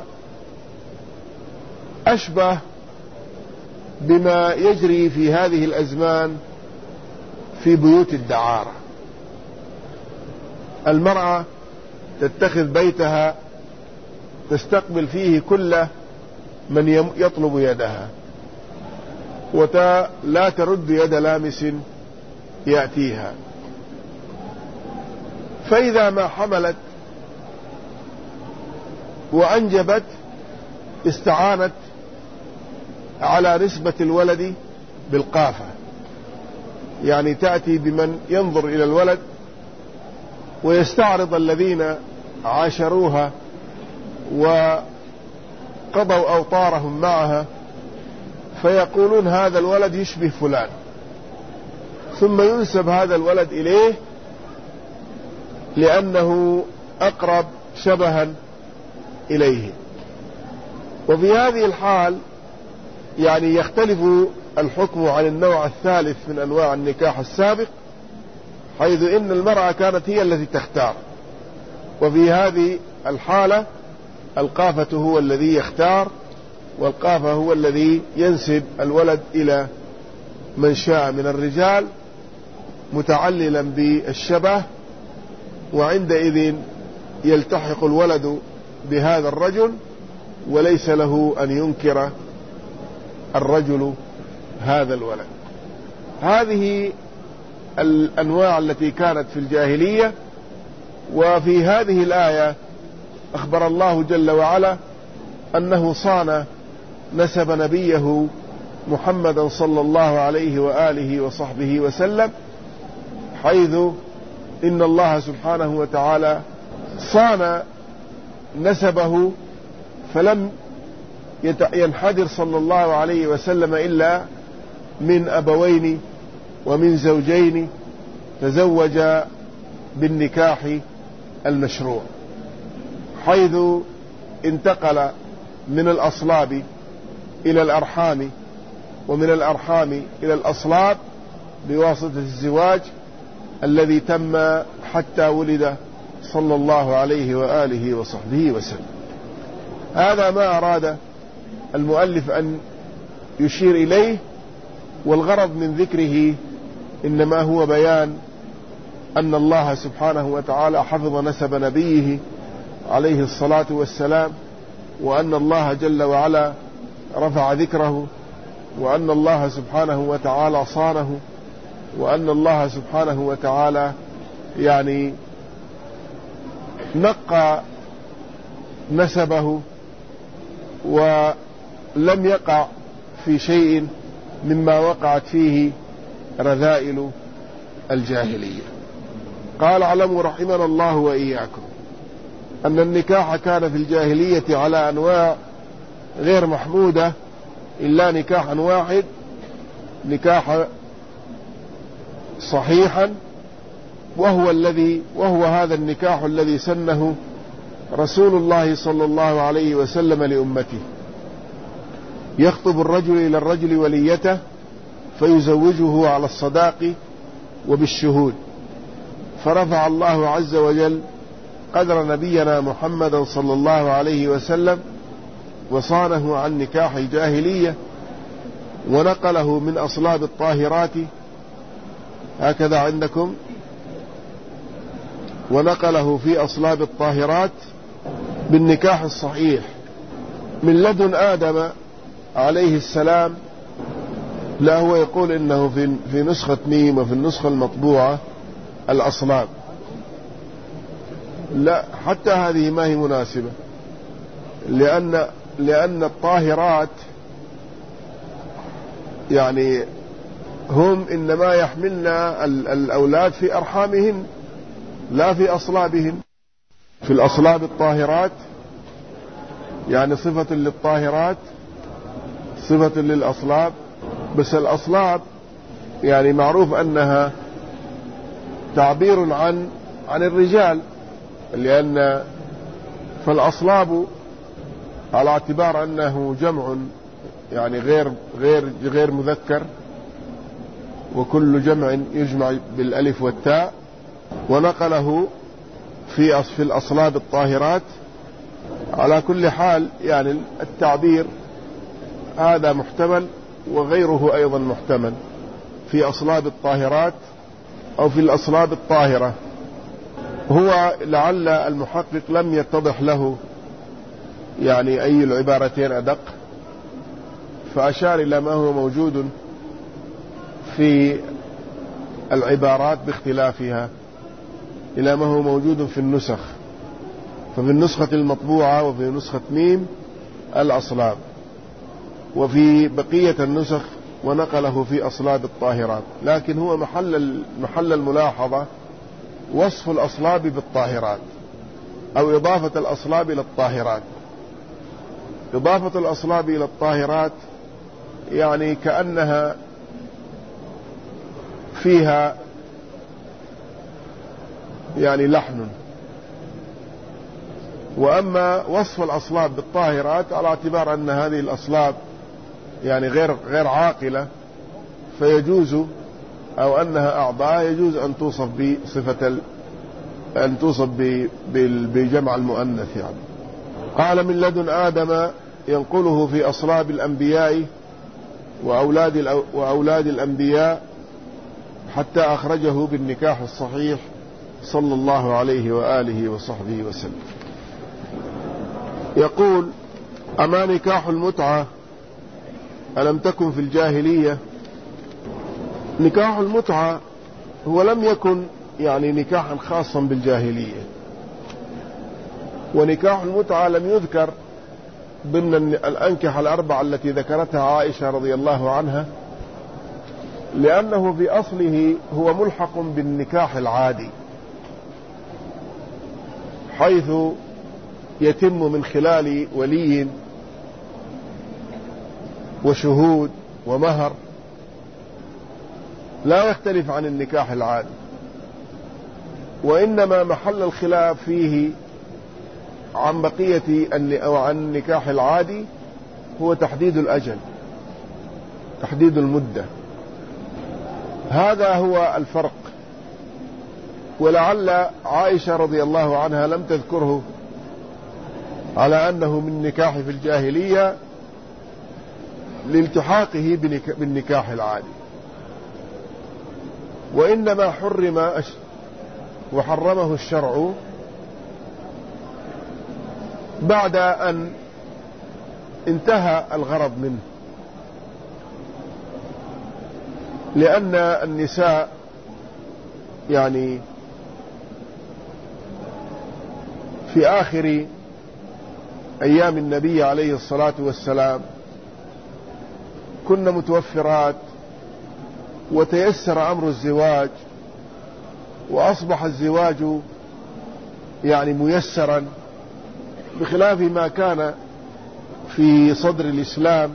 أشبه بما يجري في هذه الأزمان في بيوت الدعارة. المرأة تتخذ بيتها تستقبل فيه كل من يطلب يدها، ولا ترد يد لامس يأتيها، فإذا ما حملت وأنجبت استعانت على نسبة الولد بالقافة، يعني تأتي بمن ينظر إلى الولد ويستعرض الذين عاشروها وقضوا أوطارهم معها، فيقولون هذا الولد يشبه فلان، ثم ينسب هذا الولد إليه لأنه أقرب شبها إليه. وفي هذه الحال يعني يختلف الحكم عن النوع الثالث من أنواع النكاح السابق، حيث إن المرأة كانت هي التي تختار، وفي هذه الحالة القافة هو الذي يختار، والقافة هو الذي ينسب الولد إلى من شاء من الرجال متعللا بالشبه، وعندئذ يلتحق الولد بهذا الرجل، وليس له أن ينكر الرجل هذا الولد. هذه الأنواع التي كانت في الجاهلية. وفي هذه الآية أخبر الله جل وعلا أنه صان نسب نبيه محمدا صلى الله عليه وآله وصحبه وسلم، حيث إن الله سبحانه وتعالى صان نسبه، فلم ينحدر صلى الله عليه وسلم إلا من أبوين ومن زوجين تزوج بالنكاح المشروع، حيث انتقل من الأصلاب إلى الأرحام، ومن الأرحام إلى الأصلاب بواسطة الزواج الذي تم حتى ولد صلى الله عليه وآله وصحبه وسلم. هذا ما أراد المؤلف أن يشير إليه، والغرض من ذكره إنما هو بيان أن الله سبحانه وتعالى حفظ نسب نبيه عليه الصلاة والسلام، وأن الله جل وعلا رفع ذكره، وأن الله سبحانه وتعالى صانه، وأن الله سبحانه وتعالى يعني نقى نسبه، ولم يقع في شيء مما وقعت فيه رذائل الجاهلية. قال: اعلموا رحمنا الله وإياكم أن النكاح كان في الجاهلية على أنواع غير محمودة إلا نكاحا واحد، نكاح صحيحا، وهو هذا النكاح الذي سنه رسول الله صلى الله عليه وسلم لأمته: يخطب الرجل إلى الرجل وليته فيزوجه على الصداق وبالشهود. فرفع الله عز وجل قدر نبينا محمد صلى الله عليه وسلم وصانه عن نكاح الجاهلية، ونقله من أصلاب الطاهرات، هكذا عندكم، ونقله في أصلاب الطاهرات بالنكاح الصحيح من لدن آدم عليه السلام. لا، هو يقول إنه في نسخة ميم وفي النسخة المطبوعة الأصلاب. لا، حتى هذه ما هي مناسبة، لأن الطاهرات يعني هم إنما يحملن الأولاد في أرحامهن لا في أصلابهن. في الأصلاب الطاهرات يعني صفة للطاهرات، صفة للأصلاب، بس الأصلاب يعني معروف أنها تعبير عن الرجال، لأن فالأصلاب على اعتبار أنه جمع يعني غير مذكر، وكل جمع يجمع بالألف والتاء، ونقله في الأصلاب الطاهرات. على كل حال يعني التعبير هذا محتمل، وغيره أيضا محتمل، في أصلاب الطاهرات أو في الأصلاب الطاهرة. هو لعل المحقق لم يتضح له يعني أي العبارتين أدق، فأشار إلى ما هو موجود في العبارات باختلافها، إلى ما هو موجود في النسخ. ففي النسخة المطبوعة وفي نسخة ميم الأصلاب، وفي بقية النسخ ونقله في أصلاب الطاهرات. لكن هو محل الملاحظة وصف الأصلاب بالطاهرات، أو إضافة الأصلاب إلى الطاهرات. إضافة الأصلاب إلى الطاهرات يعني كأنها فيها يعني لحن. وأما وصف الأصلاب بالطاهرات على اعتبار أن هذه الأصلاب يعني غير عاقلة، فيجوز، أو أنها أعضاء يجوز أن توصف بصفة أن توصف بجمع المؤنث يعني. قال من لدن آدم ينقله في أصلاب الأنبياء وأولاد الأنبياء حتى أخرجه بالنكاح الصحيح صلى الله عليه وآله وصحبه وسلم. يقول: أما نكاح المتعة ألم تكن في الجاهلية؟ نكاح المتعة هو لم يكن يعني نكاحا خاصا بالجاهلية، ونكاح المتعة لم يذكر ضمن الأنكحة الأربعة التي ذكرتها عائشة رضي الله عنها، لأنه في أصله هو ملحق بالنكاح العادي، حيث يتم من خلال ولي وشهود ومهر، لا يختلف عن النكاح العادي. وإنما محل الخلاف فيه عن بقية أو عن النكاح العادي هو تحديد الأجل، تحديد المدة، هذا هو الفرق. ولعل عائشة رضي الله عنها لم تذكره على أنه من نكاح في الجاهلية لالتحاقه بالنكاح العادي، وإنما حرم وحرمه الشرع بعد أن انتهى الغرض منه، لأن النساء يعني في آخر أيام النبي عليه الصلاة والسلام كن متوفرات، وتيسر أمر الزواج، وأصبح الزواج يعني ميسرا، بخلاف ما كان في صدر الإسلام،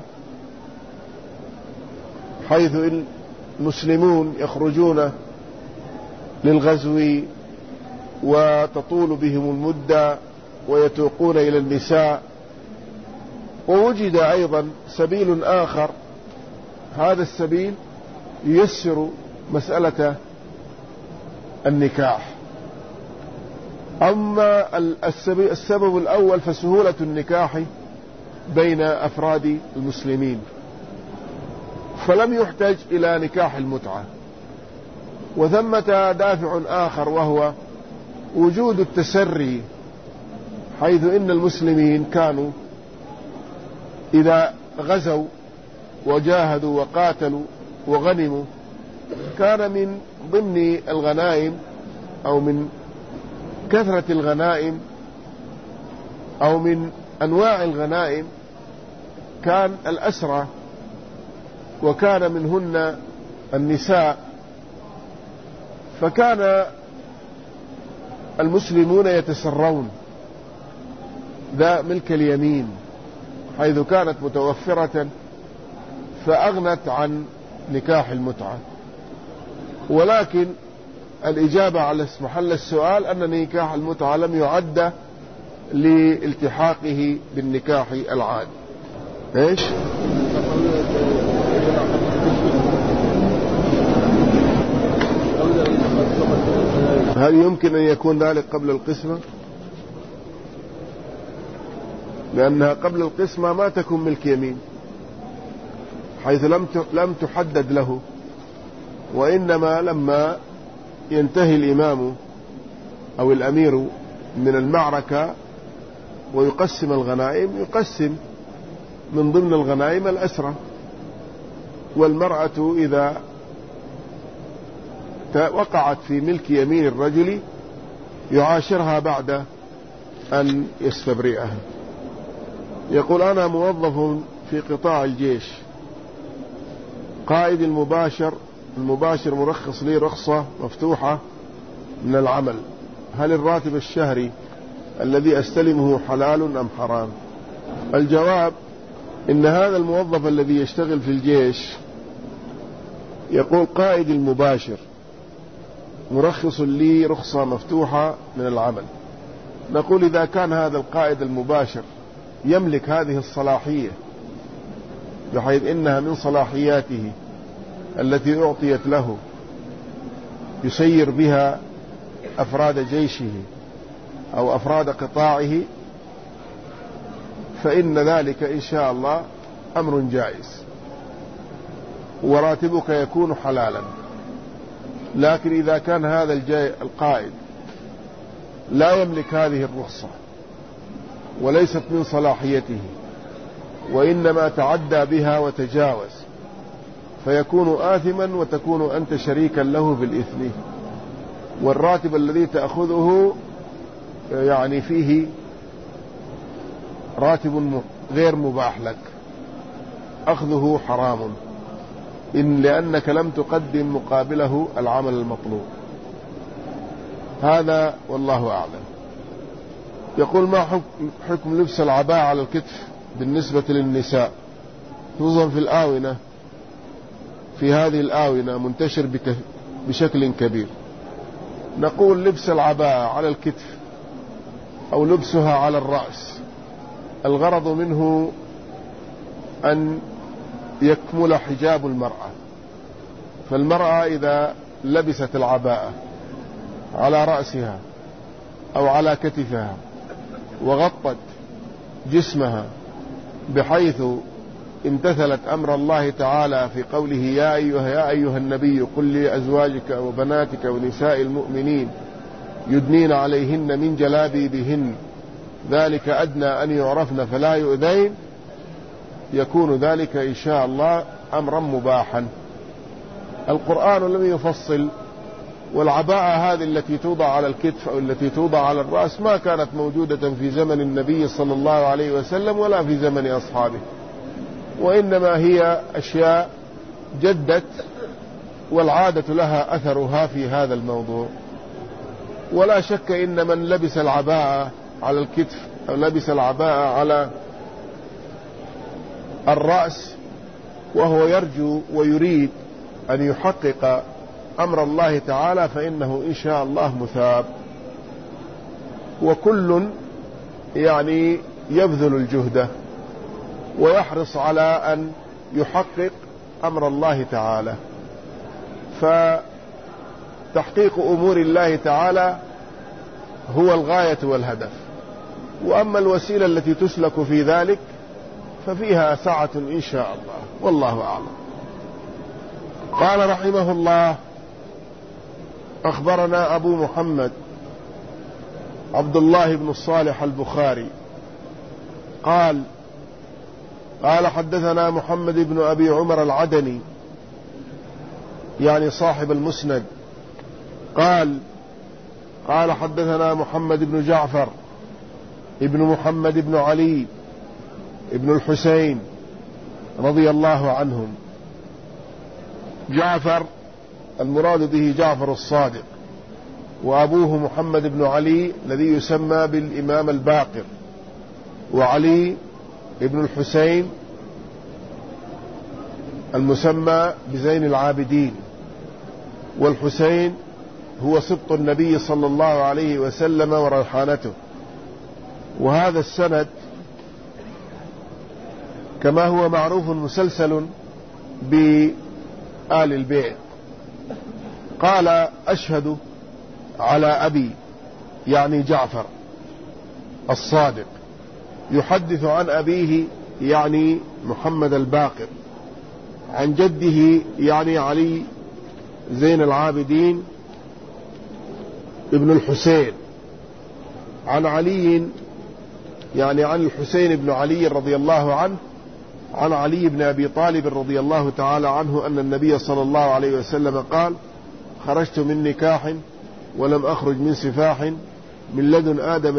حيث المسلمون يخرجون للغزو وتطول بهم المدة ويتوقون إلى النساء. ووجد أيضا سبيل آخر، هذا السبيل ييسر مسألة النكاح. أما السبب الأول فسهولة النكاح بين أفراد المسلمين، فلم يحتج إلى نكاح المتعة. وثمة دافع آخر وهو وجود التسري، حيث إن المسلمين كانوا إذا غزوا وجاهدوا وقاتلوا وغنموا كان من ضمن الغنائم أو من كثرة الغنائم أو من أنواع الغنائم كان الأسرى، وكان منهن النساء. فكان المسلمون يتسرون ذا ملك اليمين، حيث كانت متوفرة فأغنت عن نكاح المتعة. ولكن الإجابة على محل السؤال أن نكاح المتعة لم يعد لالتحاقه بالنكاح العادي. إيش؟ هل يمكن أن يكون ذلك قبل القسمة؟ لأنها قبل القسمة ما تكون ملك يمين، حيث لم تحدد له، وإنما لما ينتهي الإمام أو الأمير من المعركة ويقسم الغنائم، يقسم من ضمن الغنائم الأسرة. والمرأة إذا وقعت في ملك يمين الرجل يعاشرها بعد أن يستبرئها. يقول: أنا موظف في قطاع الجيش، قائد المباشر مرخص لي رخصة مفتوحة من العمل، هل الراتب الشهري الذي أستلمه حلال أم حرام؟ الجواب: إن هذا الموظف الذي يشتغل في الجيش يقول قائد المباشر مرخص لي رخصة مفتوحة من العمل. نقول إذا كان هذا القائد المباشر يملك هذه الصلاحية بحيث إنها من صلاحياته التي أعطيت له يسير بها أفراد جيشه أو أفراد قطاعه، فإن ذلك إن شاء الله أمر جائز وراتبك يكون حلالا. لكن إذا كان هذا القائد لا يملك هذه الرخصة وليست من صلاحيته وإنما تعدى بها وتجاوز، فيكون آثما وتكون أنت شريكا له في الإثم، والراتب الذي تأخذه يعني فيه راتب غير مباح لك، أخذه حرام لأنك لم تقدم مقابله العمل المطلوب. هذا والله أعلم. يقول ما حكم لبس العباءة على الكتف بالنسبة للنساء، خصوصا في الآونة، في هذه الآونة منتشر بشكل كبير. نقول لبس العباءة على الكتف أو لبسها على الرأس الغرض منه أن يكمل حجاب المرأة. فالمرأة إذا لبست العباءة على رأسها أو على كتفها وغطت جسمها بحيث امتثلت أمر الله تعالى في قوله يا أيها النبي قل لأزواجك وبناتك ونساء المؤمنين يدنين عليهن من جلابيبهن ذلك أدنى أن يعرفن فلا يؤذين، يكون ذلك إن شاء الله أمرا مباحا. القرآن لم يفصل، والعباءة هذه التي توضع على الكتف أو التي توضع على الرأس ما كانت موجودة في زمن النبي صلى الله عليه وسلم ولا في زمن أصحابه، وإنما هي أشياء جدت والعادة لها أثرها في هذا الموضوع. ولا شك إن من لبس العباءة على الكتف أو لبس العباءة على الرأس وهو يرجو ويريد أن يحقق أمر الله تعالى فإنه إن شاء الله مثاب، وكل يعني يبذل الجهد ويحرص على أن يحقق أمر الله تعالى. فتحقيق أمور الله تعالى هو الغاية والهدف، وأما الوسيلة التي تسلك في ذلك ففيها سعة إن شاء الله، والله أعلم. قال رحمه الله أخبرنا أبو محمد عبد الله بن الصالح البخاري قال حدثنا محمد بن أبي عمر العدني يعني صاحب المسند قال حدثنا محمد بن جعفر ابن محمد بن علي ابن الحسين رضي الله عنهم. جعفر المراد به جعفر الصادق، وأبوه محمد بن علي الذي يسمى بالإمام الباقر، وعلي ابن الحسين المسمى بزين العابدين، والحسين هو سبط النبي صلى الله عليه وسلم وريحانته. وهذا السند كما هو معروف مسلسل بآل البيت. قال أشهد على أبي يعني جعفر الصادق يحدث عن أبيه يعني محمد الباقر عن جده يعني علي زين العابدين ابن الحسين عن علي يعني عن الحسين بن علي رضي الله عنه عن علي بن أبي طالب رضي الله تعالى عنه أن النبي صلى الله عليه وسلم قال خرجت من نكاح ولم أخرج من سفاح من لدن آدم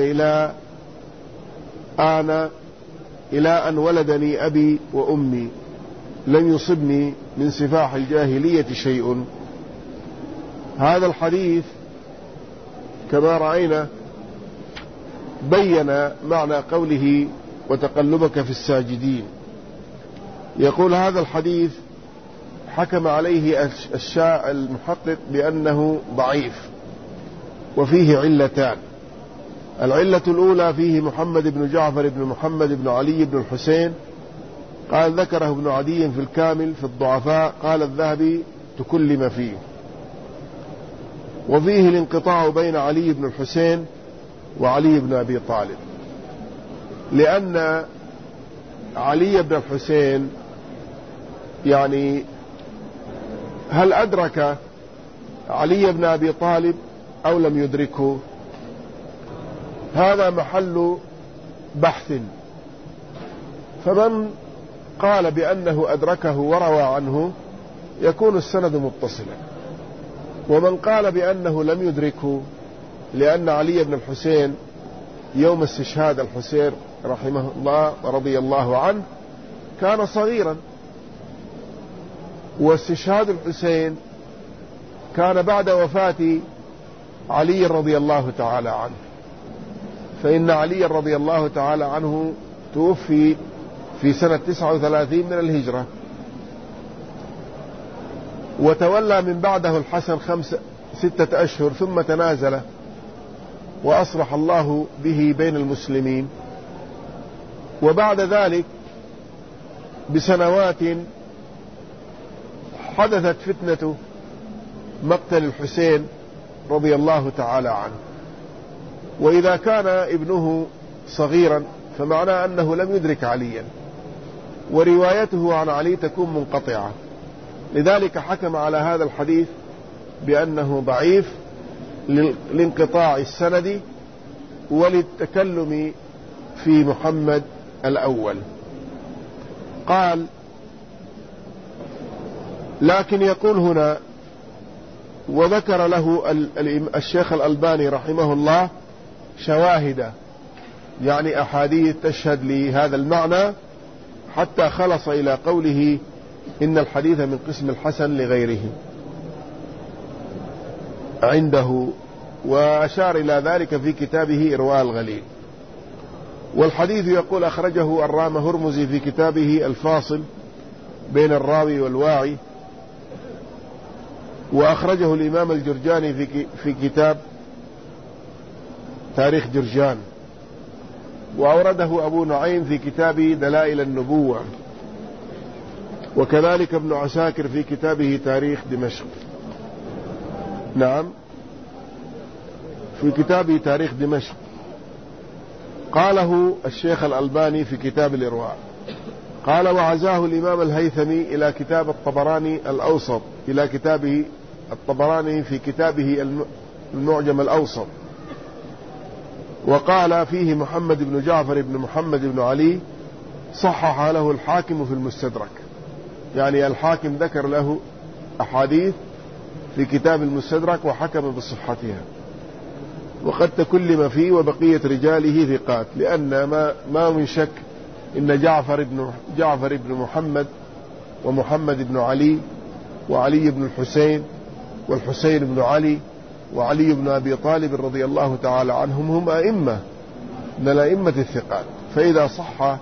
إلى أن ولدني أبي وأمي لم يصبني من سفاح الجاهلية شيء. هذا الحديث كما رأينا بين معنى قوله وتقلبك في الساجدين، يقول هذا الحديث حكم عليه المحقق بأنه ضعيف وفيه علتان. العلة الأولى فيه محمد بن جعفر بن محمد بن علي بن الحسين، قال ذكره ابن عدي في الكامل في الضعفاء، قال الذهبي تكلم فيه. وفيه الانقطاع بين علي بن الحسين وعلي بن أبي طالب، لأن علي بن الحسين يعني هل أدرك علي بن أبي طالب أو لم يدركه؟ هذا محل بحث. فمن قال بأنه أدركه وروى عنه يكون السند متصلا، ومن قال بأنه لم يدركه لأن علي بن الحسين يوم استشهاد الحسين رحمه الله ورضي الله عنه كان صغيرا، واستشهاد الحسين كان بعد وفاة علي رضي الله تعالى عنه، فإن علي رضي الله تعالى عنه توفي في سنة 39 من الهجرة، وتولى من بعده الحسن 6 أشهر ثم تنازل وأصلح الله به بين المسلمين. وبعد ذلك بسنوات حدثت فتنة مقتل الحسين رضي الله تعالى عنه، وإذا كان ابنه صغيرا فمعناه أنه لم يدرك عليا، وروايته عن علي تكون منقطعة. لذلك حكم على هذا الحديث بأنه ضعيف لانقطاع السند وللتكلم في محمد الأول. قال لكن يقول هنا وذكر له الشيخ الألباني رحمه الله شواهد، يعني أحاديث تشهد لهذا المعنى، حتى خلص إلى قوله إن الحديث من قسم الحسن لغيره عنده، وأشار إلى ذلك في كتابه إرواء الغليل. والحديث يقول أخرجه الرام هرمزي في كتابه الفاصل بين الراوي والواعي، وأخرجه الإمام الجرجاني في كتاب تاريخ جرجان، وأورده أبو نعيم في كتابه دلائل النبوة، وكذلك ابن عساكر في كتابه تاريخ دمشق. نعم، في كتابه تاريخ دمشق. قاله الشيخ الألباني في كتاب الإرواء. قال وعزاه الإمام الهيثمي إلى كتاب الطبراني الأوسط، إلى كتابه الطبراني في كتابه المعجم الأوسط، وقال فيه محمد بن جعفر بن محمد بن علي، صحح له الحاكم في المستدرك، يعني الحاكم ذكر له أحاديث في كتاب المستدرك وحكم بصحتها، وقد تكلم فيه وبقية رجاله ثقات، لأن ما من شك إن جعفر بن محمد ومحمد بن علي وعلي بن الحسين والحسين بن علي وعلي بن أبي طالب رضي الله تعالى عنهم هم أئمة من الأئمة الثقات، فإذا صح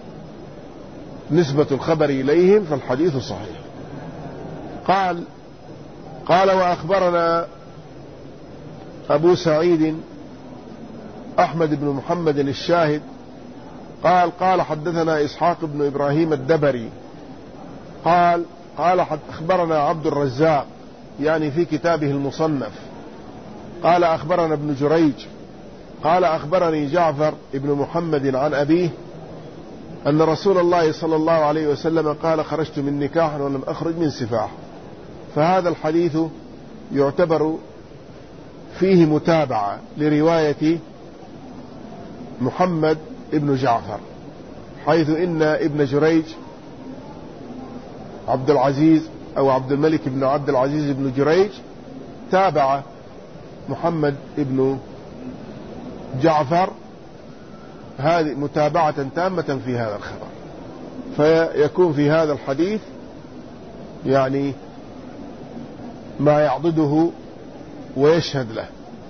نسبة الخبر إليهم فالحديث صحيح. قال وأخبرنا أبو سعيد أحمد بن محمد الشاهد قال حدثنا إسحاق بن إبراهيم الدبري قال أخبرنا عبد الرزاق، يعني في كتابه المصنف، قال أخبرنا ابن جريج قال أخبرني جعفر بن محمد عن أبيه أن رسول الله صلى الله عليه وسلم قال خرجت من نكاح ولم أخرج من سفاح. فهذا الحديث يعتبر فيه متابعة لرواية محمد ابن جعفر، حيث إن ابن جريج عبد العزيز أو عبد الملك بن عبد العزيز بن جريج تابع محمد ابن جعفر، هذه متابعة تامة في هذا الخبر، فيكون في هذا الحديث يعني ما يعضده ويشهد له.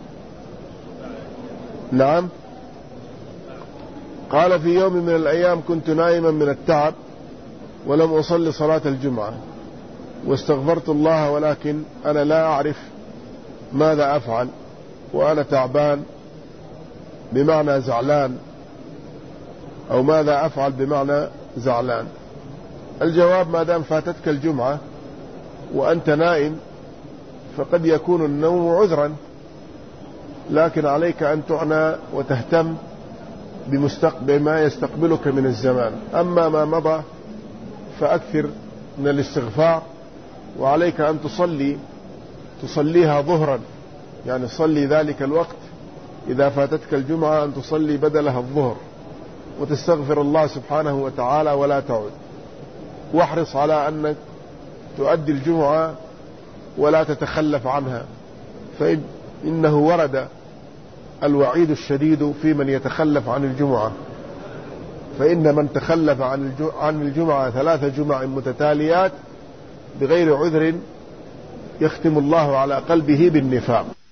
نعم. قال في يوم من الأيام كنت نائما من التعب ولم أصلي صلاة الجمعة واستغفرت الله، ولكن أنا لا أعرف ماذا أفعل وأنا تعبان بمعنى زعلان، أو ماذا أفعل بمعنى زعلان. الجواب: ما دام فاتتك الجمعة وأنت نائم فقد يكون النوم عذرا، لكن عليك أن تعنى وتهتم بما يستقبلك من الزمان. أما ما مضى فأكثر من الاستغفار، وعليك أن تصليها ظهرا، يعني صلي ذلك الوقت إذا فاتتك الجمعة أن تصلي بدلها الظهر وتستغفر الله سبحانه وتعالى ولا تعود. واحرص على أنك تؤدي الجمعة ولا تتخلف عنها، فإنه ورد الوعيد الشديد في من يتخلف عن الجمعة، فإن من تخلف عن الجمعة 3 جمع متتاليات بغير عذر يختم الله على قلبه بالنفاق.